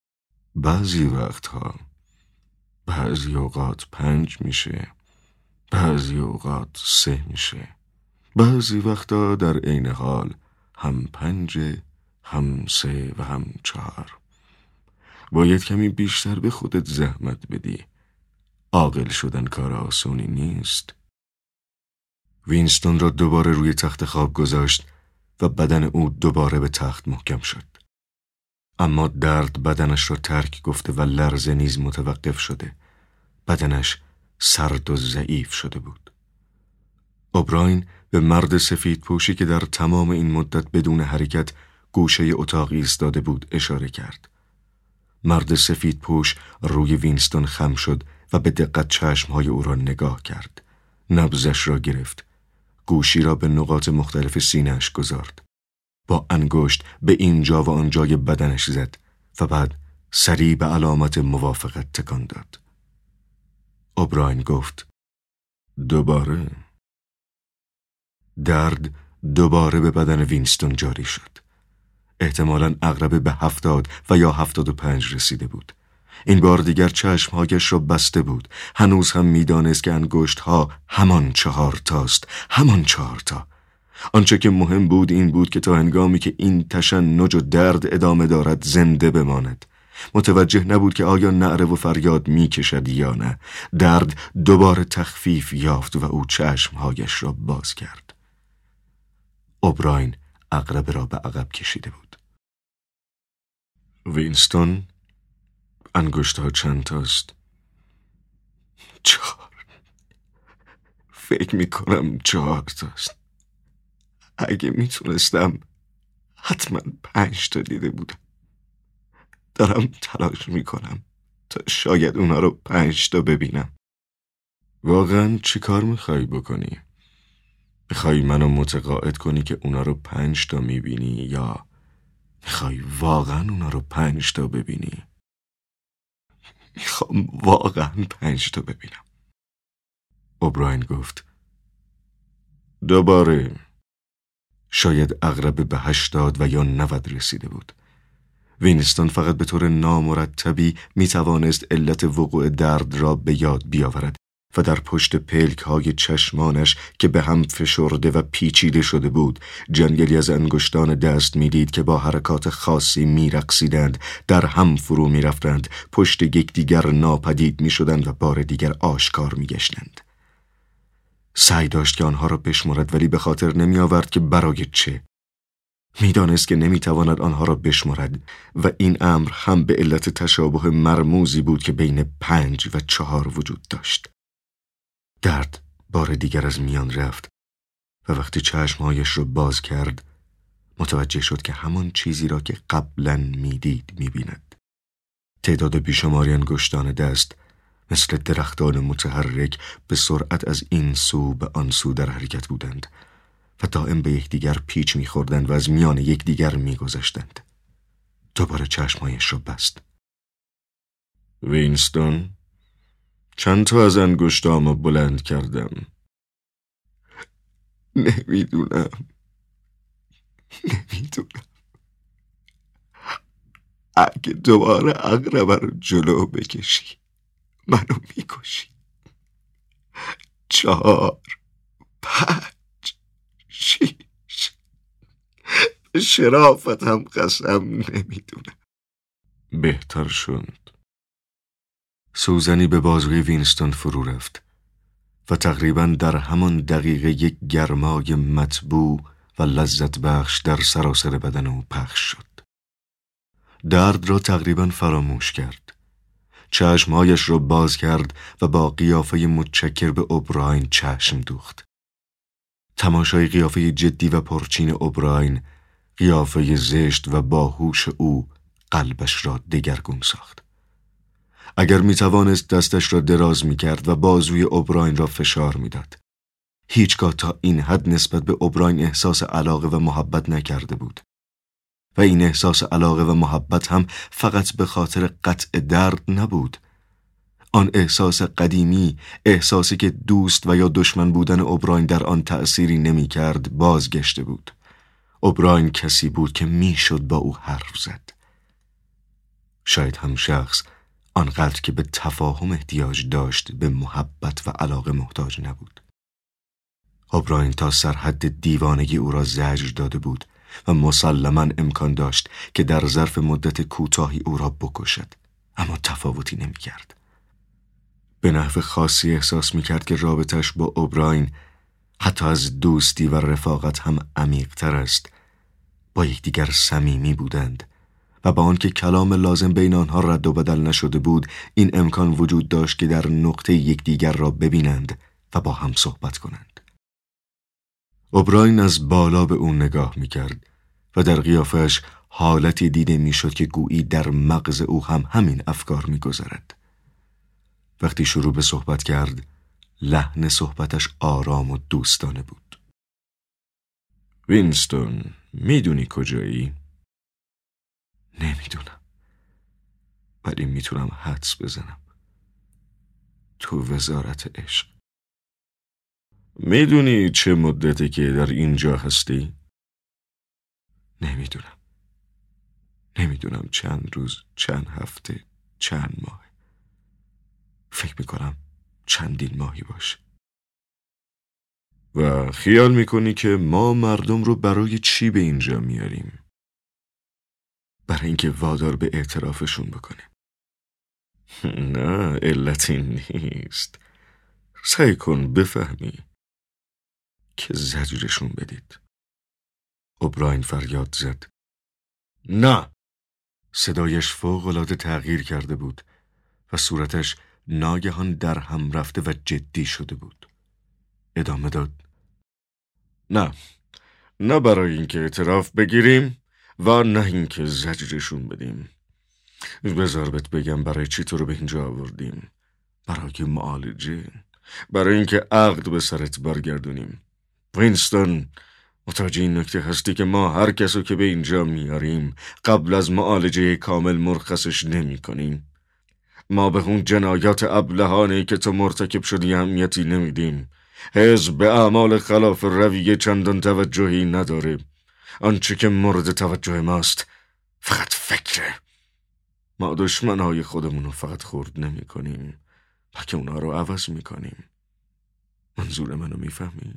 بعضی وقتها، بعضی اوقات 5 میشه، بعضی اوقات 3 میشه، بعضی وقتا در عین حال هم 5، هم 3 و هم 4. باید کمی بیشتر به خودت زحمت بدی. عاقل شدن کار آسونی نیست. وینستون را دوباره روی تخت خواب گذاشت و بدن او دوباره به تخت محکم شد. اما درد بدنش را ترک گفته و لرزه نیز متوقف شده. بدنش سرد و ضعیف شده بود. اوبراین به مرد سفید پوشی که در تمام این مدت بدون حرکت گوشه اتاق ایستاده بود اشاره کرد. مرد سفید پوش روی وینستون خم شد و به دقت چشمهای او را نگاه کرد. نبضش را گرفت. گوشی را به نقاط مختلف سینه‌اش گذارد. با انگشت به اینجا و آنجای بدنش زد و بعد سریع به علامت موافقت تکان داد. اوبراین گفت: دوباره. درد دوباره به بدن وینستون جاری شد. احتمالاً اقرب به 70 و یا 75 رسیده بود. این بار دیگر چشمهایش را بسته بود. هنوز هم میدانست که انگشتها همان 4 تاست، همان 4 تا. آنچه که مهم بود این بود که تا هنگامی که این تشنج و درد ادامه دارد زنده بماند. متوجه نبود که آیا نعره و فریاد میکشد یا نه. درد دوباره تخفیف یافت و او چشمهایش را باز کرد. اوبراین عقربه را به عقب کشیده بود. وینستون، انگشت‌ها چند تاست؟ 4. فکر میکنم 4 تاست. اگه میتونستم حتما 5 تا دیده بودم. دارم تلاش میکنم تا شاید اونا رو 5 تا ببینم. واقعا چی کار میخوای بکنی؟ میخوای منو متقاعد کنی که اونا رو 5 تا میبینی یا میخوای واقعا اونا رو 5 تا ببینی؟ میخوام واقعا 5 تا ببینم. اوبراین گفت: دوباره. شاید عقربه به 80 و یا 90 رسیده بود. وینستون فقط به طور نامرتبی میتوانست علت وقوع درد را به یاد بیاورد و در پشت پلک های چشمانش که به هم فشرده و پیچیده شده بود جنگلی از انگشتان دست میدید که با حرکات خاصی میرقصیدند، در هم فرو میرفتند، پشت یکدیگر ناپدید میشدند و بار دیگر آشکار میگشتند. سعی داشت که آنها را بشمرد ولی به خاطر نمی آورد که برای چه. میدانست که نمیتواند آنها را بشمرد و این امر هم به علت تشابه مرموزی بود که بین 5 و 4 وجود داشت. درد بار دیگر از میان رفت و وقتی چشمهایش را باز کرد متوجه شد که همان چیزی را که قبلا میدید میبیند. تعداد بیشماری انگشتان دست مثل درختان متحرک به سرعت از این سو به آن سو در حرکت بودند و دائم به یکدیگر پیچ می‌خوردند و از میان یکدیگر می‌گذشتند. دوباره چشمهایش را بست. وینستون، چند تا از انگشتامو بلند کردم؟ نمیدونم. اگه دوباره عقربه رو جلو بکشی منو میکشی. 4 5 6 به شرافتم قسم نمیدونم. بهتر شد. سوزنی به بازوی وینستون فرو رفت و تقریباً در همان دقیقه یک گرمای مطبوع و لذت بخش در سراسر بدن او پخش شد. درد را تقریباً فراموش کرد. چشمهایش را باز کرد و با قیافه متشکر به اوبراین چشم دوخت. تماشای قیافه جدی و پرچین اوبراین، قیافه زشت و باهوش او قلبش را دگرگون ساخت. اگر میتوانست دستش را دراز میکرد و بازوی اوبراین را فشار میداد. هیچگاه تا این حد نسبت به اوبراین احساس علاقه و محبت نکرده بود. و این احساس علاقه و محبت هم فقط به خاطر قطع درد نبود. آن احساس قدیمی، احساسی که دوست و یا دشمن بودن اوبراین در آن تأثیری نمی کرد، بازگشته بود. اوبراین کسی بود که میشد با او حرف زد. شاید هم شخص آنقدر که به تفاهم احتیاج داشت به محبت و علاقه محتاج نبود. اوبراین تا سرحد دیوانگی او را زجر داده بود و مسلماً امکان داشت که در ظرف مدت کوتاهی او را بکشد، اما تفاوتی نمی‌کرد. به نحو خاصی احساس می‌کرد که رابطش با اوبراین حتی از دوستی و رفاقت هم عمیق‌تر است. با یکدیگر صمیمی بودند و با آنکه کلام لازم بین آنها رد و بدل نشده بود، این امکان وجود داشت که در نقطه یکدیگر را ببینند و با هم صحبت کنند. اوبراین از بالا به او نگاه می‌کرد و در قیافه‌اش حالتی دیده می‌شد که گویی در مغز او هم همین افکار می‌گذرد. وقتی شروع به صحبت کرد، لحن صحبتش آرام و دوستانه بود. وینستون، میدونی کجایی؟ نمیدونم، ولی میتونم حدس بزنم. تو وزارت عشق. میدونی چه مدتی که در اینجا هستی؟ نمیدونم چند روز، چند هفته، چند ماه. فکر میکنم چندین ماهی باشه. و خیال میکنی که ما مردم رو برای چی به اینجا میاریم؟ برای اینکه وادار به اعترافشون بکنیم. نه، علتی نیست. سعی کن بفهمی که زجرشون بدید. اوبراین فریاد زد. نه! صدایش فوق‌العاده تغییر کرده بود و صورتش ناگهان در هم رفته و جدی شده بود. ادامه داد. نه برای اینکه اعتراف بگیریم و نه اینکه زجرشون بدیم. بذار بهت بگم برای چی تو رو به اینجا آوردیم. برای معالجه، برای اینکه عقد به سرت برگردونیم. وینستون، متوجه این نکته هستی که ما هر کسو که به اینجا میاریم قبل از معالجه کامل مرخصش نمی کنیم. ما به اون جنایات ابلهانه‌ای که تو مرتکب شدی اهمیتی نمیدیم. حزب به اعمال خلاف رویه چندان توجهی نداره. آنچه که مورد توجه ماست فقط فکره. ما دشمنهای خودمونو فقط خرد نمی کنیم، بلکه اونا رو عوض می کنیم. منظور منو میفهمی؟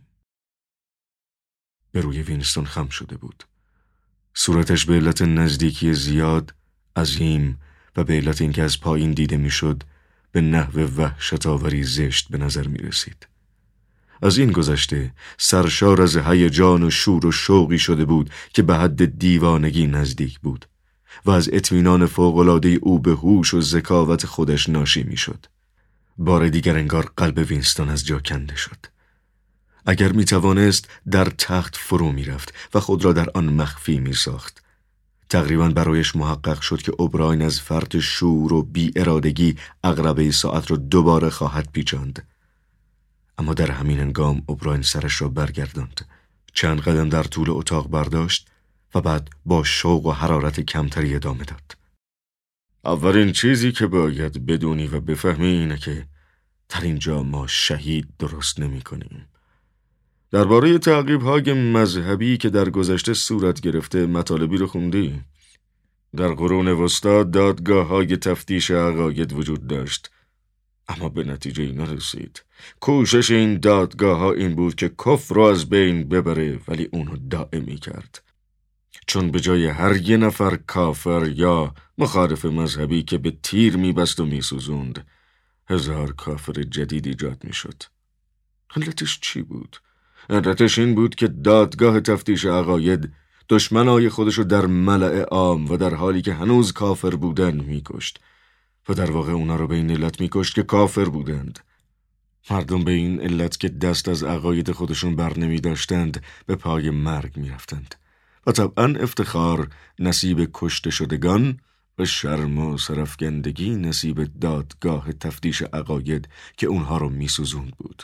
به روی وینستون خم شده بود. صورتش به علت نزدیکی زیاد، عظیم و به علت اینکه از پایین دیده میشد به نحو وحشت‌آوری زشت به نظر می رسید. از این گذشته سرشار از هیجان و شور و شوقی شده بود که به حد دیوانگی نزدیک بود و از اطمینان فوق‌العاده او به هوش و ذکاوت خودش ناشی میشد. بار دیگر انگار قلب وینستون از جا کنده شد. اگر می توانست در تخت فرو می رفت و خود را در آن مخفی می ساخت. تقریبا برایش محقق شد که اوبراین از فرط شور و بی ارادگی عقربه ساعت را دوباره خواهد پیچاند. اما در همین هنگام اوبراین سرش را برگرداند. چند قدم در طول اتاق برداشت و بعد با شوق و حرارت کمتری ادامه داد. اولین چیزی که باید بدونی و بفهمی اینه که در اینجا ما شهید درست نمی کنیم. درباره تعقیب‌های مذهبی که در گذشته صورت گرفته مطالبی رو خوندی؟ در قرون وسطی دادگاه‌های تفتیش عقاید وجود داشت، اما به نتیجه نرسید. کوشش این دادگاه‌ها این بود که کفر رو از بین ببره، ولی اونو دائمی کرد. چون به جای هر یه نفر کافر یا مخالف مذهبی که به تیر می‌بست و می‌سوزوند، 1000 کافر جدید ایجاد می‌شد. علتش چی بود؟ علتش این بود که دادگاه تفتیش عقاید دشمنای خودشو در ملأ عام و در حالی که هنوز کافر بودن میکشت و در واقع اونا رو به این علت میکشت که کافر بودند. مردم به این علت که دست از عقاید خودشون بر نمی داشتند به پای مرگ میرفتند و طبعا افتخار نصیب کشته شدگان و شرم و سرفگندگی نصیب دادگاه تفتیش عقاید که اونها رو میسوزوند بود.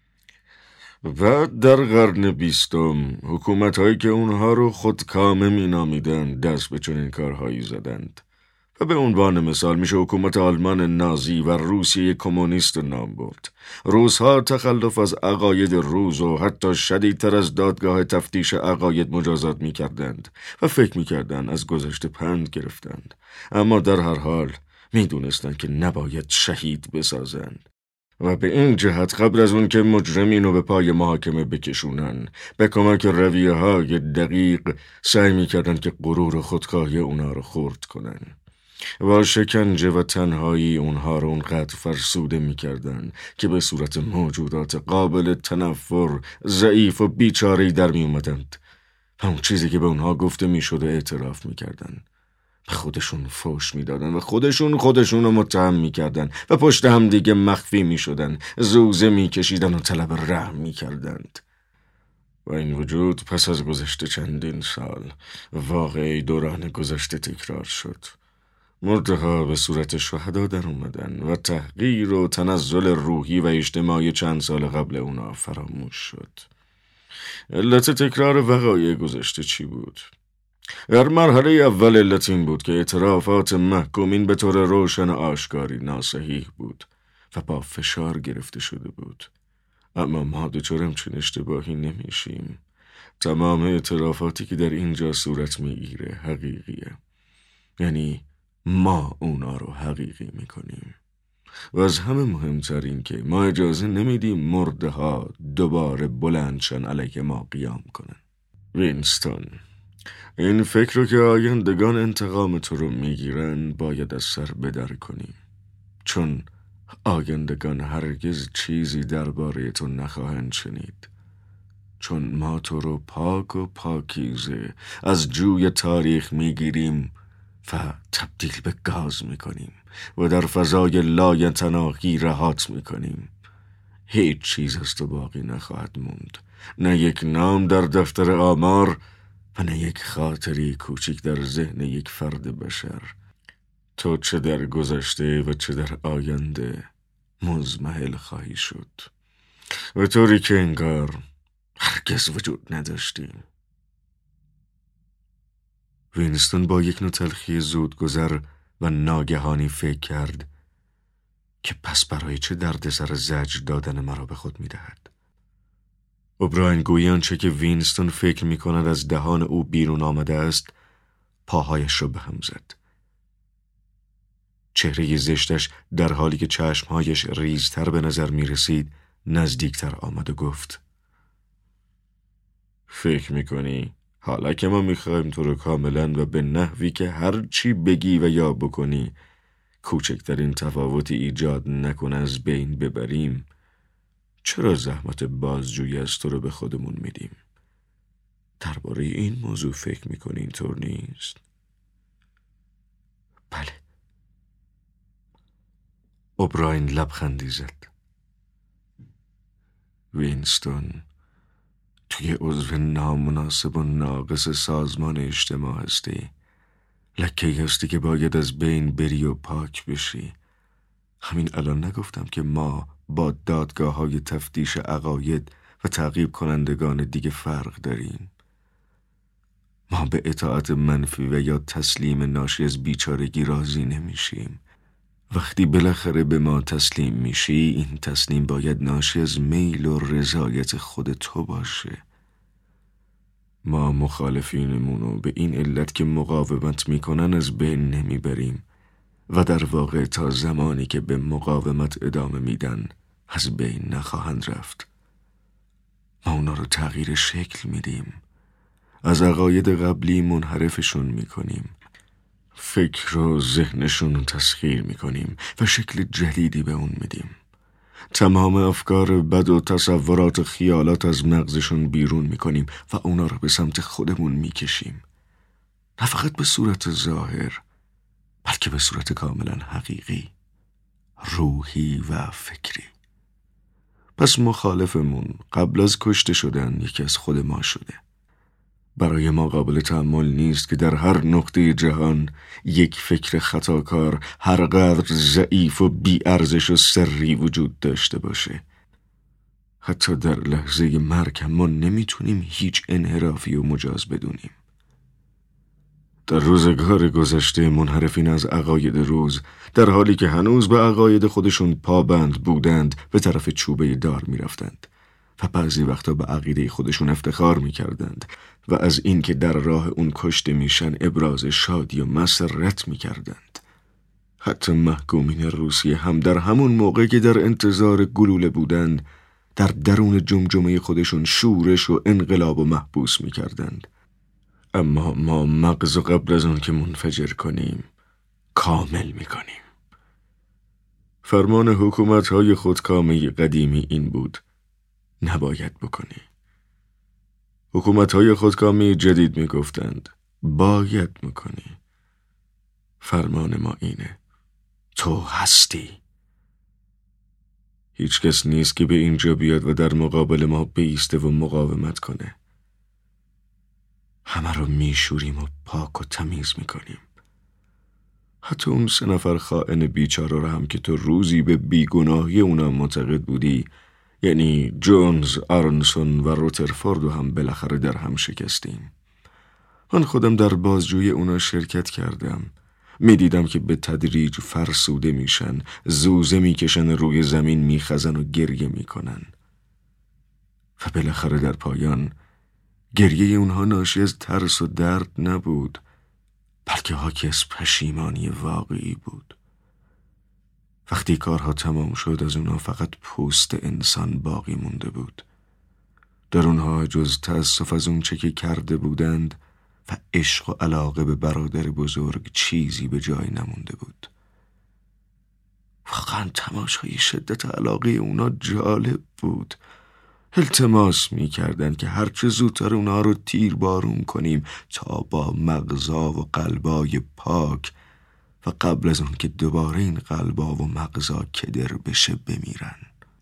و در قرن 20 حکومت‌هایی که اونها رو خودکامه می‌نامیدند دست به چنین کارهایی زدند و به عنوان مثال میشه حکومت آلمان نازی و روسیه کمونیست نام برد. روس‌ها تخلف از عقاید روز و حتی شدیدتر از دادگاه تفتیش عقاید مجازات می‌کردند و فکر می‌کردند از گذشته پند گرفتند. اما در هر حال میدونستند که نباید شهید بسازند و به این جهت قبل از اون که مجرمین رو به پای محاکمه بکشونن به کمک رویه‌های دقیق سعی میکردن که غرور و خودخواهی اونا رو خرد کنن. با شکنجه و تنهایی اونها رو اونقدر فرسوده میکردن که به صورت موجودات قابل تنفر، ضعیف و بیچاره‌ای در میومدند و اون چیزی که به اونها گفته میشد اعتراف میکردن. خودشون فوش میدادن و خودشون رو متهم میکردن و پشت هم دیگه مخفی میشدن، زوزه میکشیدن و طلب رحم میکردند. و این وجود پس از گذشته چندین سال واقعی دوران گذشته تکرار شد. مرده‌ها به صورت شهدا در اومدن و تحقیر و تنزل روحی و اجتماعی چند سال قبل اونا فراموش شد. علت تکرار وقایع گذشته چی بود؟ در مرحله اول علت این بود که اعترافات محکومین به طور روشن آشکاری ناصحیح بود و با فشار گرفته شده بود. اما ما دچار همچین اشتباهی نمیشیم. تمام اعترافاتی که در اینجا صورت میگیره حقیقیه. یعنی ما اونا رو حقیقی میکنیم. و از همه مهمتر این که ما اجازه نمیدیم مرده‌ها دوباره بلندشن علیه ما قیام کنن. وینستون، این فکر رو که آیندگان انتقام تو رو میگیرن باید از سر بدر کنیم، چون آیندگان هرگز چیزی درباره تو نخواهند شنید، چون ما تو رو پاک و پاکیزه از جوی تاریخ میگیریم و تبدیل به گاز میکنیم و در فضای لایتناهی رهات میکنیم. هیچ چیز از تو باقی نخواهد موند، نه یک نام در دفتر آمار و نه یک خاطری کوچک در ذهن یک فرد بشر. تو چه در گذشته و چه در آینده مزمحل خواهی شد، و طوری که انگار هرگز وجود نداشتیم. وینستون با یک نوع تلخی زودگذر و ناگهانی فکر کرد که پس برای چه دردسر زجر دادن مرا به خود می‌دهد. اوبراین گویی آنچه که وینستون فکر می‌کند از دهان او بیرون آمده است پاهایش را به هم زد. چهره زشتش در حالی که چشمهایش ریزتر به نظر می‌رسید نزدیکتر آمد و گفت: فکر می‌کنی حالا که ما می‌خوایم تو رو کاملاً و به نحوی که هر چی بگی و یا بکنی کوچکترین تفاوتی ایجاد نکنه از بین ببریم، چرا زحمت بازجویی از تو رو به خودمون میدیم؟ درباره این موضوع فکر میکنی اینطور نیست؟ بله. اوبراین لبخندی زد. وینستون، توی عضو نامناسب و ناقص سازمان اجتماع هستی. لکه‌ای هستی که باید از بین بری و پاک بشی. همین الان نگفتم که ما با دادگاه‌های تفتیش عقاید و تعقیب کنندگان دیگه فرق داریم؟ ما به اطاعت منفی و یا تسلیم ناشی از بیچارگی راضی نمیشیم. وقتی بالاخره به ما تسلیم میشی، این تسلیم باید ناشی از میل و رضایت خود تو باشه. ما مخالفینمونو به این علت که مقاومت میکنن از بین نمیبریم و در واقع تا زمانی که به مقاومت ادامه میدن از بین نخواهند رفت. ما اونا رو تغییر شکل میدیم، از عقاید قبلی منحرفشون میکنیم، فکر و ذهنشون رو تسخیر میکنیم و شکل جدیدی به اون میدیم. تمام افکار بد و تصورات و خیالات از مغزشون بیرون میکنیم و اونا رو به سمت خودمون میکشیم. نه فقط به صورت ظاهر، بلکه به صورت کاملا حقیقی، روحی و فکری. پس مخالفمون قبل از کشته شدن یکی از خود ما شده. برای ما قابل تأمل نیست که در هر نقطه جهان یک فکر خطاکار هر قدر ضعیف و بی‌ارزش و سری وجود داشته باشه. حتی در لحظه مرگ ما نمیتونیم هیچ انحرافی و مجاز بدونیم. در روزگار گذشته منحرفین از عقاید روز در حالی که هنوز به عقاید خودشون پابند بودند به طرف چوبه دار میرفتند و بعضی وقتا به عقیده خودشون افتخار میکردند و از این که در راه اون کشته میشن ابراز شادی و مسرت میکردند. حتی محکومین روسیه هم در همون موقع که در انتظار گلوله بودند در درون جمجمه خودشون شورش و انقلاب و محبوس می‌کردند. اما ما مغز و قبل از اون که منفجر کنیم کامل می‌کنیم. فرمان حکومت‌های خودکامه قدیمی این بود: نباید بکنی. حکومت‌های خودکامه جدید می‌گفتند باید می‌کنی. فرمان ما اینه: تو هستی. هیچ کس نیست که به اینجا بیاد و در مقابل ما بایسته و مقاومت کنه. همه رو میشوریم و پاک و تمیز میکنیم. حتی اون 3 نفر خائن بیچاره رو هم که تو روزی به بیگناهی اونا معتقد بودی، یعنی جونز، آرنسون و روترفورد رو هم بالاخره در هم شکستیم. من خودم در بازجویی اونا شرکت کردم. میدیدم که به تدریج فرسوده میشن، زوزه میکشن روی زمین، میخزن و گریه میکنن. و بالاخره در پایان گریه اونها ناشی از ترس و درد نبود، بلکه حاکی از پشیمانی واقعی بود. وقتی کارها تمام شد از اونها فقط پوست انسان باقی مونده بود. در اونها جز تأسف از اون چه که کرده بودند و عشق و علاقه به برادر بزرگ چیزی به جای نمونده بود. واقعا تماشای شدت علاقه اونا جالب بود. التماس می‌کردند که هرچه زودتر اونا رو تیر بارون کنیم تا با مغزا و قلبای پاک و قبل از اون که دوباره این قلبا و مغزا کدر بشه بمیرن.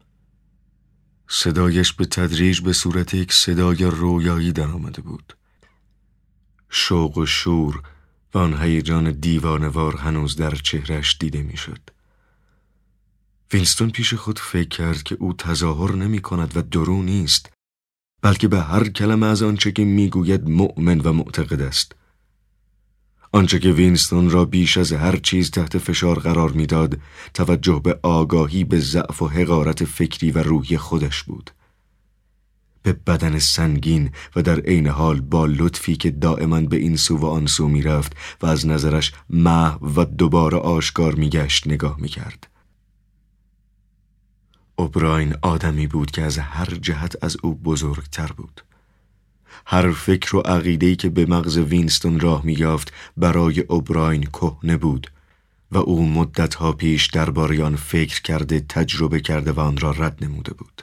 صدایش به تدریج به صورت یک صدای رویایی در آمده بود. شوق و شور و آن هیجان دیوانه‌وار هنوز در چهرهش دیده میشد. وینستون پیش خود فکر کرد که او تظاهر نمی کند و درو نیست، بلکه به هر کلمه از آنچه که میگوید مؤمن و معتقد است. آنچه که وینستون را بیش از هر چیز تحت فشار قرار میداد توجه به آگاهی به ضعف و حقارت فکری و روحی خودش بود. به بدن سنگین و در عین حال با لطفی که دائما به این سو و آن سو می رفت و از نظرش محو و دوباره آشکار می گشت نگاه می کرد. اوبراین آدمی بود که از هر جهت از او بزرگتر بود. هر فکر و عقیده‌ای که به مغز وینستون راه می یافت برای اوبراین کهنه بود و او مدتها پیش درباره آن فکر کرده، تجربه کرده و آن را رد نموده بود.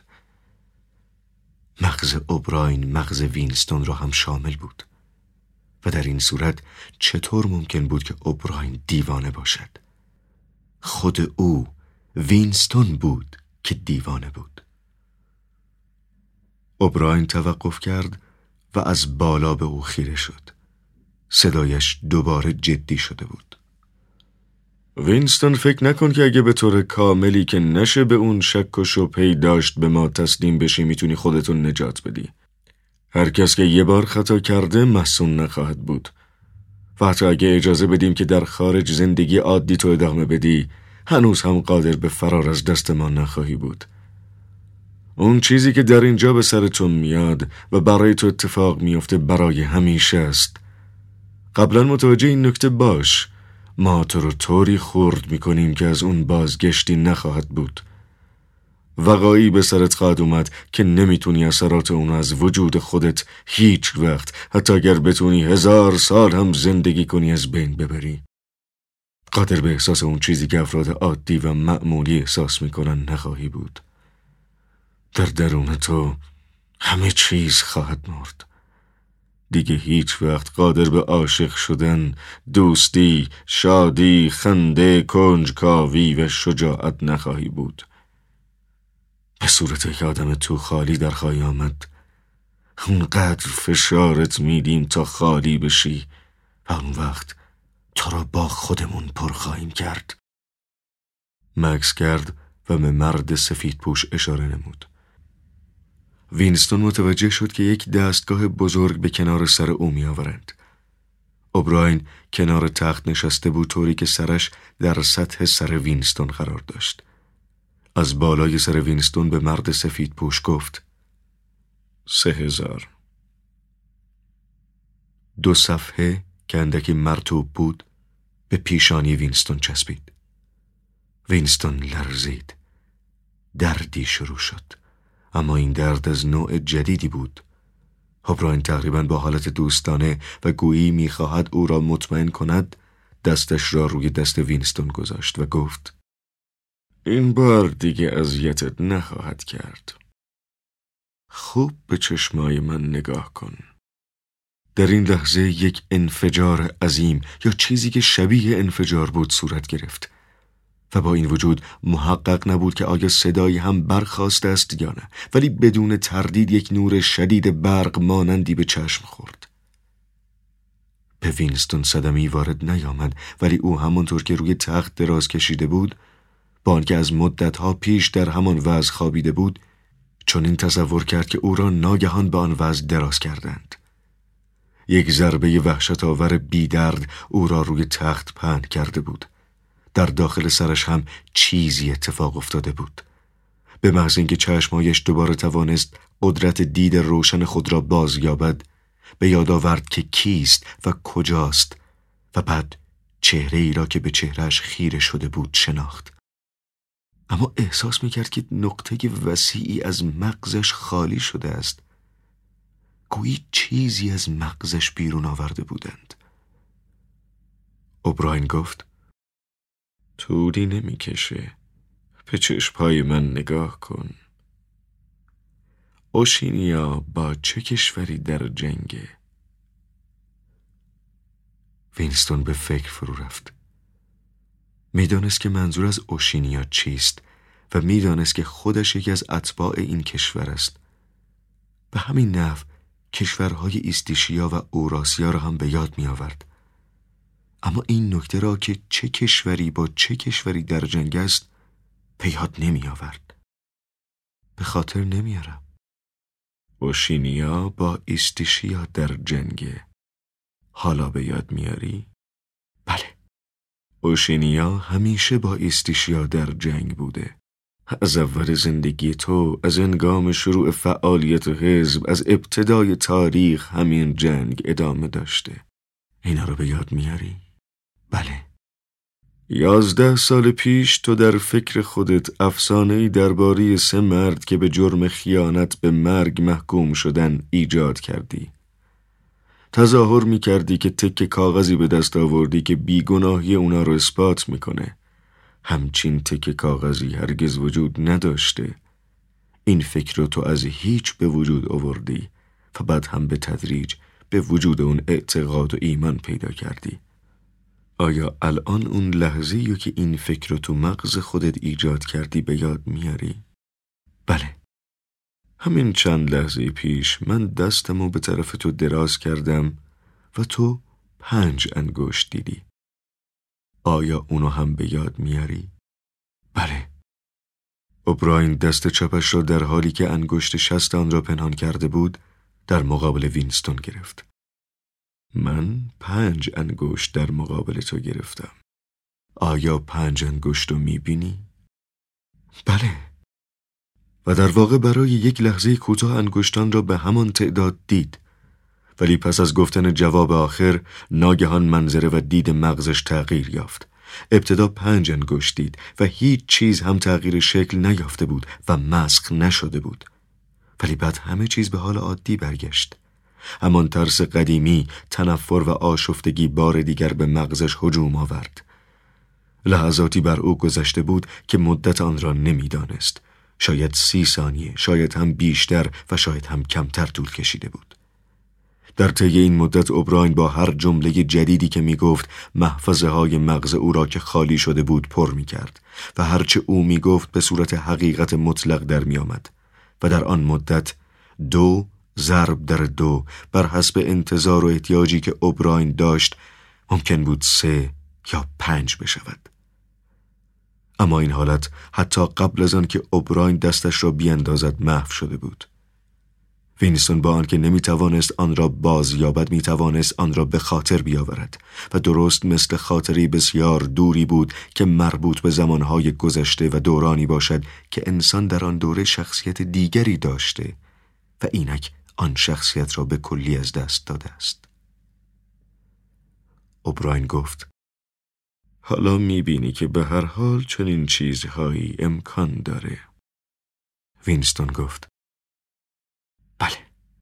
مغز اوبراین مغز وینستون را هم شامل بود و در این صورت چطور ممکن بود که اوبراین دیوانه باشد؟ خود او وینستون بود که دیوانه بود. اوبراین توقف کرد و از بالا به او خیره شد. صدایش دوباره جدی شده بود. وینستون، فکر نکن که اگه به طور کاملی که نشه به اون شک و شبهه‌ای داشت به ما تسلیم بشی میتونی خودتون نجات بدی. هر کس که یه بار خطا کرده محسون نخواهد بود. و حتی اگه اجازه بدیم که در خارج زندگی عادی تو ادامه بدی هنوز هم قادر به فرار از دست ما نخواهی بود. اون چیزی که در اینجا به سرتون میاد و برای تو اتفاق میفته برای همیشه است. قبلا متوجه این نکته باش. ما تو رو طوری خرد میکنیم که از اون بازگشتی نخواهد بود. وقایی به سرت خواهد اومد که نمیتونی اثرات اون از وجود خودت هیچ وقت، حتی اگر بتونی 1000 سال هم زندگی کنی، از بین ببری. قادر به احساس اون چیزی که افراد عادی و معمولی احساس میکنن نخواهی بود. در درون تو همه چیز خواهد مرد. دیگه هیچ وقت قادر به عاشق شدن، دوستی، شادی، خنده، کنجکاوی و شجاعت نخواهی بود. به صورت یک آدم تو خالی در خواهی آمد. اونقدر فشارت میدیم تا خالی بشی و اون وقت تو را با خودمون پر خواهیم کرد. مکث کرد و به مرد سفید پوش اشاره نمود. وینستون متوجه شد که یک دستگاه بزرگ به کنار سر او می آورند. اوبراین کنار تخت نشسته بود طوری که سرش در سطح سر وینستون قرار داشت. از بالای سر وینستون به مرد سفید پوش گفت 3000. 2 صفحه که اندکی مرطوب بود به پیشانی وینستون چسبید. وینستون لرزید. دردی شروع شد، اما این درد از نوع جدیدی بود. اوبراین تقریباً با حالت دوستانه و گویی می‌خواهد او را مطمئن کند دستش را روی دست وینستون گذاشت و گفت: این بار دیگه اذیتت نخواهد کرد. خوب به چشمای من نگاه کن. در این لحظه یک انفجار عظیم یا چیزی که شبیه انفجار بود صورت گرفت و با این وجود محقق نبود که آیا صدایی هم برخاسته است یا نه، ولی بدون تردید یک نور شدید برق مانندی به چشم خورد. به وینستون صدمه‌ای وارد نیامد، ولی او همانطور که روی تخت دراز کشیده بود، با آنکه از مدتها پیش در همان وضع خوابیده بود، چون این تصور کرد که او را ناگهان به آن وضع دراز کردند. یک ضربه وحشت‌آور بی‌درد او را روی تخت پهن کرده بود. در داخل سرش هم چیزی اتفاق افتاده بود. به محض اینکه چشمایش دوباره توانست قدرت دید روشن خود را بازیابد، به یاد آورد که کیست و کجاست و بعد چهره ای را که به چهرهش خیره شده بود شناخت. اما احساس میکرد که نقطه وسیعی از مغزش خالی شده است. گویی چیزی از مغزش بیرون آورده بودند. اوبراین گفت: طولی نمیکشه. به چشم‌های من نگاه کن. اوشینیا با چه کشوری در جنگه؟ وینستون به فکر فرو رفت. میدانست که منظور از اوشینیا چیست و میدانست که خودش یکی از اتباع این کشور است. به همین نحو کشورهای ایستیشیا و اوراسیا را هم به یاد می آورد. اما این نکته را که چه کشوری با چه کشوری در جنگ است به یاد نمی آورد. به خاطر نمیارم. اوشینیا با ایستیشیا در جنگه. حالا به یاد میاری؟ بله. اوشینیا همیشه با ایستیشیا در جنگ بوده. از اول زندگی تو، از هنگام شروع فعالیت حزب، از ابتدای تاریخ همین جنگ ادامه داشته. اینا رو به یاد میاری؟ بله. 11 سال پیش تو در فکر خودت افسانه‌ای درباره 3 مرد که به جرم خیانت به مرگ محکوم شدن ایجاد کردی. تظاهر میکردی که تکه کاغذی به دست آوردی که بیگناهی اونا رو اثبات میکنه. همچین تکه کاغذی هرگز وجود نداشته. این فکر رو تو از هیچ به وجود آوردی و بعد هم به تدریج به وجود اون اعتقاد و ایمان پیدا کردی. آیا الان اون لحظه‌ای که این فکر رو تو مغز خودت ایجاد کردی به یاد میاری؟ بله. همین چند لحظه پیش من دستمو به طرف تو دراز کردم و تو 5 انگشت دیدی. آیا اونو هم به یاد میاری؟ بله. اوبراین دست چپش را در حالی که انگشت شست آن را پنهان کرده بود در مقابل وینستون گرفت. من 5 انگشت در مقابل تو گرفتم. آیا 5 انگشت رو میبینی؟ بله. و در واقع برای یک لحظه کوتاه انگشتان را به همان تعداد دید. ولی پس از گفتن جواب آخر ناگهان منظره و دید مغزش تغییر یافت. ابتدا 5 انگشت دید و هیچ چیز هم تغییر شکل نیافته بود و مسخ نشده بود. ولی بعد همه چیز به حال عادی برگشت. همان ترس قدیمی، تنفر و آشفتگی بار دیگر به مغزش هجوم آورد. لحظاتی بر او گذشته بود که مدت آن را نمیدانست. شاید 30 ثانیه، شاید هم بیشتر و شاید هم کمتر طول کشیده بود. در طی این مدت اوبراین با هر جمله جدیدی که میگفت محفظه های مغز او را که خالی شده بود پر میکرد و هرچه او میگفت به صورت حقیقت مطلق در میآمد و در آن مدت 2 ضرب در 2 بر حسب انتظار و احتیاجی که اوبراین داشت ممکن بود 3 یا 5 بشود. اما این حالت حتی قبل از آن که اوبراین دستش را بیاندازد محو شده بود. وینستون با آنکه نمیتوانست آن را بازیابد میتوانست آن را به خاطر بیاورد و درست مثل خاطری بسیار دوری بود که مربوط به زمانهای گذشته و دورانی باشد که انسان در آن دوره شخصیت دیگری داشته و اینک آن شخصیت را به کلی از دست داده است. اوبراین گفت: حالا میبینی که به هر حال چنین چیزهایی امکان داره. وینستون گفت بله.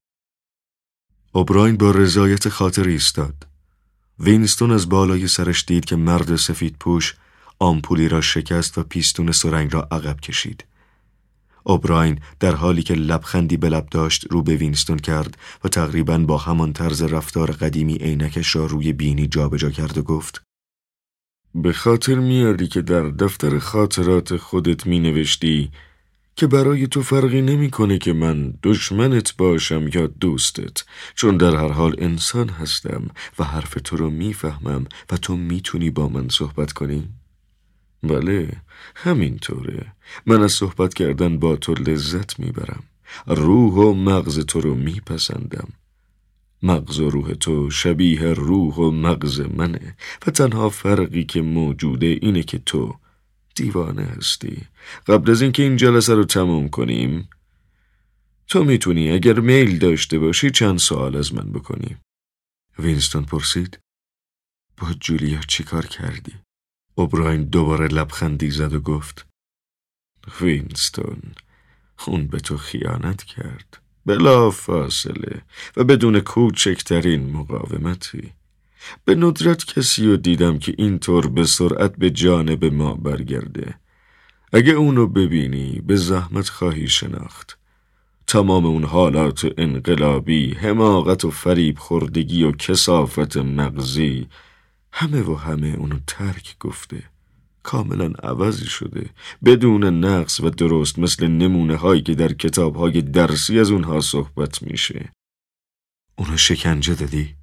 اوبراین با رضایت خاطر ایستاد. وینستون از بالای سرش دید که مرد سفید پوش آمپولی را شکست و پیستون سرنگ را عقب کشید. اوبراین در حالی که لبخندی به لب داشت رو به وینستون کرد و تقریباً با همان طرز رفتار قدیمی عینکش را روی بینی جابجا کرد و گفت به خاطر میاری که در دفتر خاطرات خودت می نوشتی که برای تو فرقی نمی‌کنه که من دشمنت باشم یا دوستت، چون در هر حال انسان هستم و حرف تو رو میفهمم و تو میتونی با من صحبت کنی؟ بله، همینطوره. من از صحبت کردن با تو لذت میبرم. روح و مغز تو رو میپسندم. مغز و روح تو شبیه روح و مغز منه و تنها فرقی که موجوده اینه که تو دیوانه هستی. قبل از اینکه این جلسه رو تموم کنیم تو میتونی اگر میل داشته باشی چند سوال از من بکنی. وینستون پرسید با جولیا چی کار کردی؟ اوبراین دوباره لبخندی زد و گفت وینستون، اون به تو خیانت کرد بلا فاصله و بدون کوچکترین مقاومتی. به ندرت کسی رو دیدم که اینطور به سرعت به جانب ما برگرده. اگه اونو ببینی به زحمت خواهی شناخت. تمام اون حالات انقلابی، حماقت و فریب خوردگی و کثافت مغزی همه اونو ترک گفته. کاملا عوضی شده بدون نقص و درست، مثل نمونه هایی که در کتاب های درسی از اونها صحبت میشه. اونو شکنجه دادی؟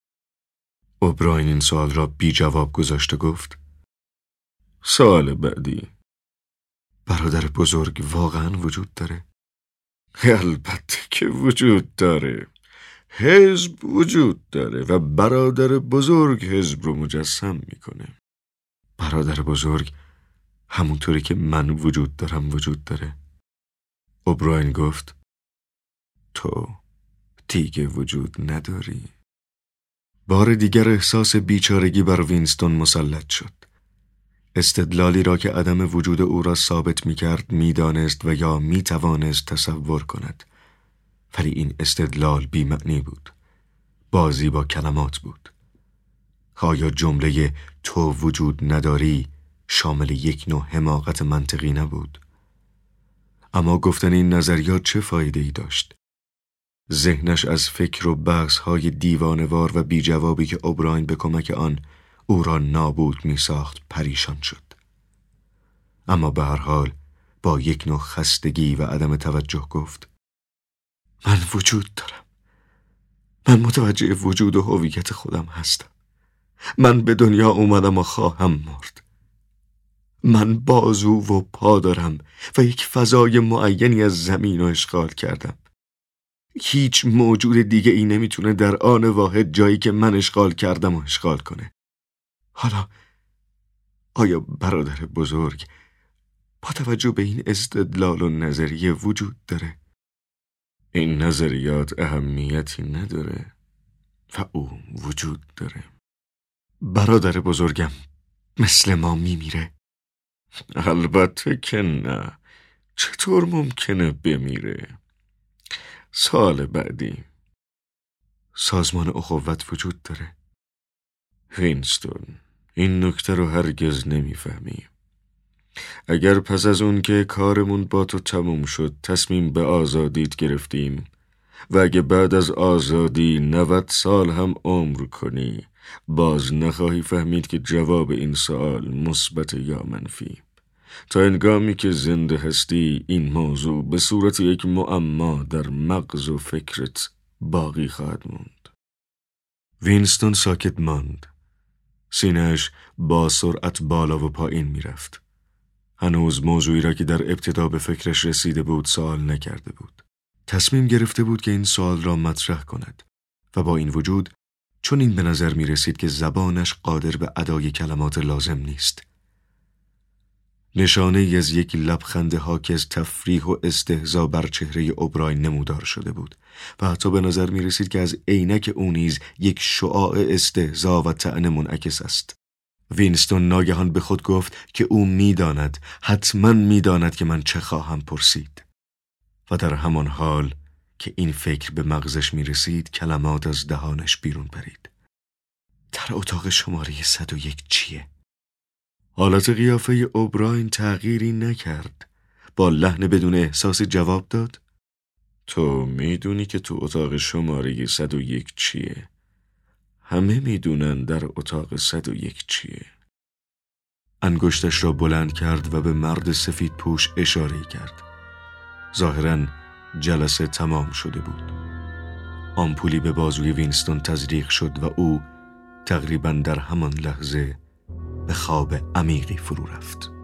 اوبراین این سوال را بی جواب گذاشت و گفت سوال بعدی. برادر بزرگ واقعا وجود داره؟ البته که وجود داره. حزب وجود داره و برادر بزرگ حزب رو مجسم میکنه. برادر بزرگ همونطوری که من وجود دارم وجود داره؟ اوبراین گفت تو دیگه وجود نداری. بار دیگر احساس بیچارگی بر وینستون مسلط شد. استدلالی را که عدم وجود او را ثابت می کرد می دانست و یا می توانست تصور کند. ولی این استدلال بی معنی بود. بازی با کلمات بود. آیا جمله تو وجود نداری شامل یک نوع حماقت منطقی نبود؟ اما گفتن این نظریات چه فایده ای داشت؟ ذهنش از فکر و بحث‌های دیوانه‌وار و بی جوابی که اوبراین به کمک آن او را نابود می ساخت پریشان شد. اما به هر حال با یک نوع خستگی و عدم توجه گفت من وجود دارم. من متوجه وجود و هویت خودم هستم. من به دنیا اومدم و خواهم مرد. من بازو و پا دارم و یک فضای معینی از زمین رو اشغال کردم. هیچ موجود دیگه ای نمیتونه در آن واحد جایی که من اشغال کردم و اشغال کنه. حالا آیا برادر بزرگ با توجه به این استدلال و نظریه وجود داره؟ این نظریات اهمیتی نداره و او وجود داره. برادر بزرگم مثل ما میمیره؟ البته که نه. چطور ممکنه بمیره؟ سال بعدی. سازمان اخوت وجود داره؟ وینستون، این نکته رو هرگز نمیفهمی. اگر پس از اون که کارمون با تو تموم شد تصمیم به آزادیت گرفتیم و اگه بعد از آزادی 90 سال هم عمر کنی باز نخواهی فهمید که جواب این سوال مثبت یا منفی. تا هنگامی که زنده هستی این موضوع به صورت یک معما در مغز و فکرت باقی خواهد موند. وینستون ساکت ماند. سینه‌اش با سرعت بالا و پایین میرفت. هنوز موضوعی را که در ابتدا به فکرش رسیده بود سوال نکرده بود. تصمیم گرفته بود که این سوال را مطرح کند و با این وجود چون این به نظر می رسید که زبانش قادر به ادای کلمات لازم نیست. نشانه ای از یک لبخند حاکی از تفریح و استهزا بر چهره اوبراین نمودار شده بود و حتی به نظر می رسید که از عینک او نیز یک شعاع استهزا و طعن منعکس است. وینستون ناگهان به خود گفت که او می‌داند، حتماً می‌داند که من چه خواهم پرسید. و در همان حال که این فکر به مغزش می‌رسید کلمات از دهانش بیرون پرید. در اتاق شماره 101 چیه؟ حالت قیافه اوبراین تغییری نکرد. با لحن بدون احساسی جواب داد: تو میدونی که تو اتاق شماره 101 چیه؟ همه میدونن در اتاق 101 چیه. انگشتش را بلند کرد و به مرد سفید پوش اشاره کرد. ظاهراً جلسه تمام شده بود. آمپولی به بازوی وینستون تزریق شد و او تقریباً در همان لحظه به خواب عمیقی فرو رفت.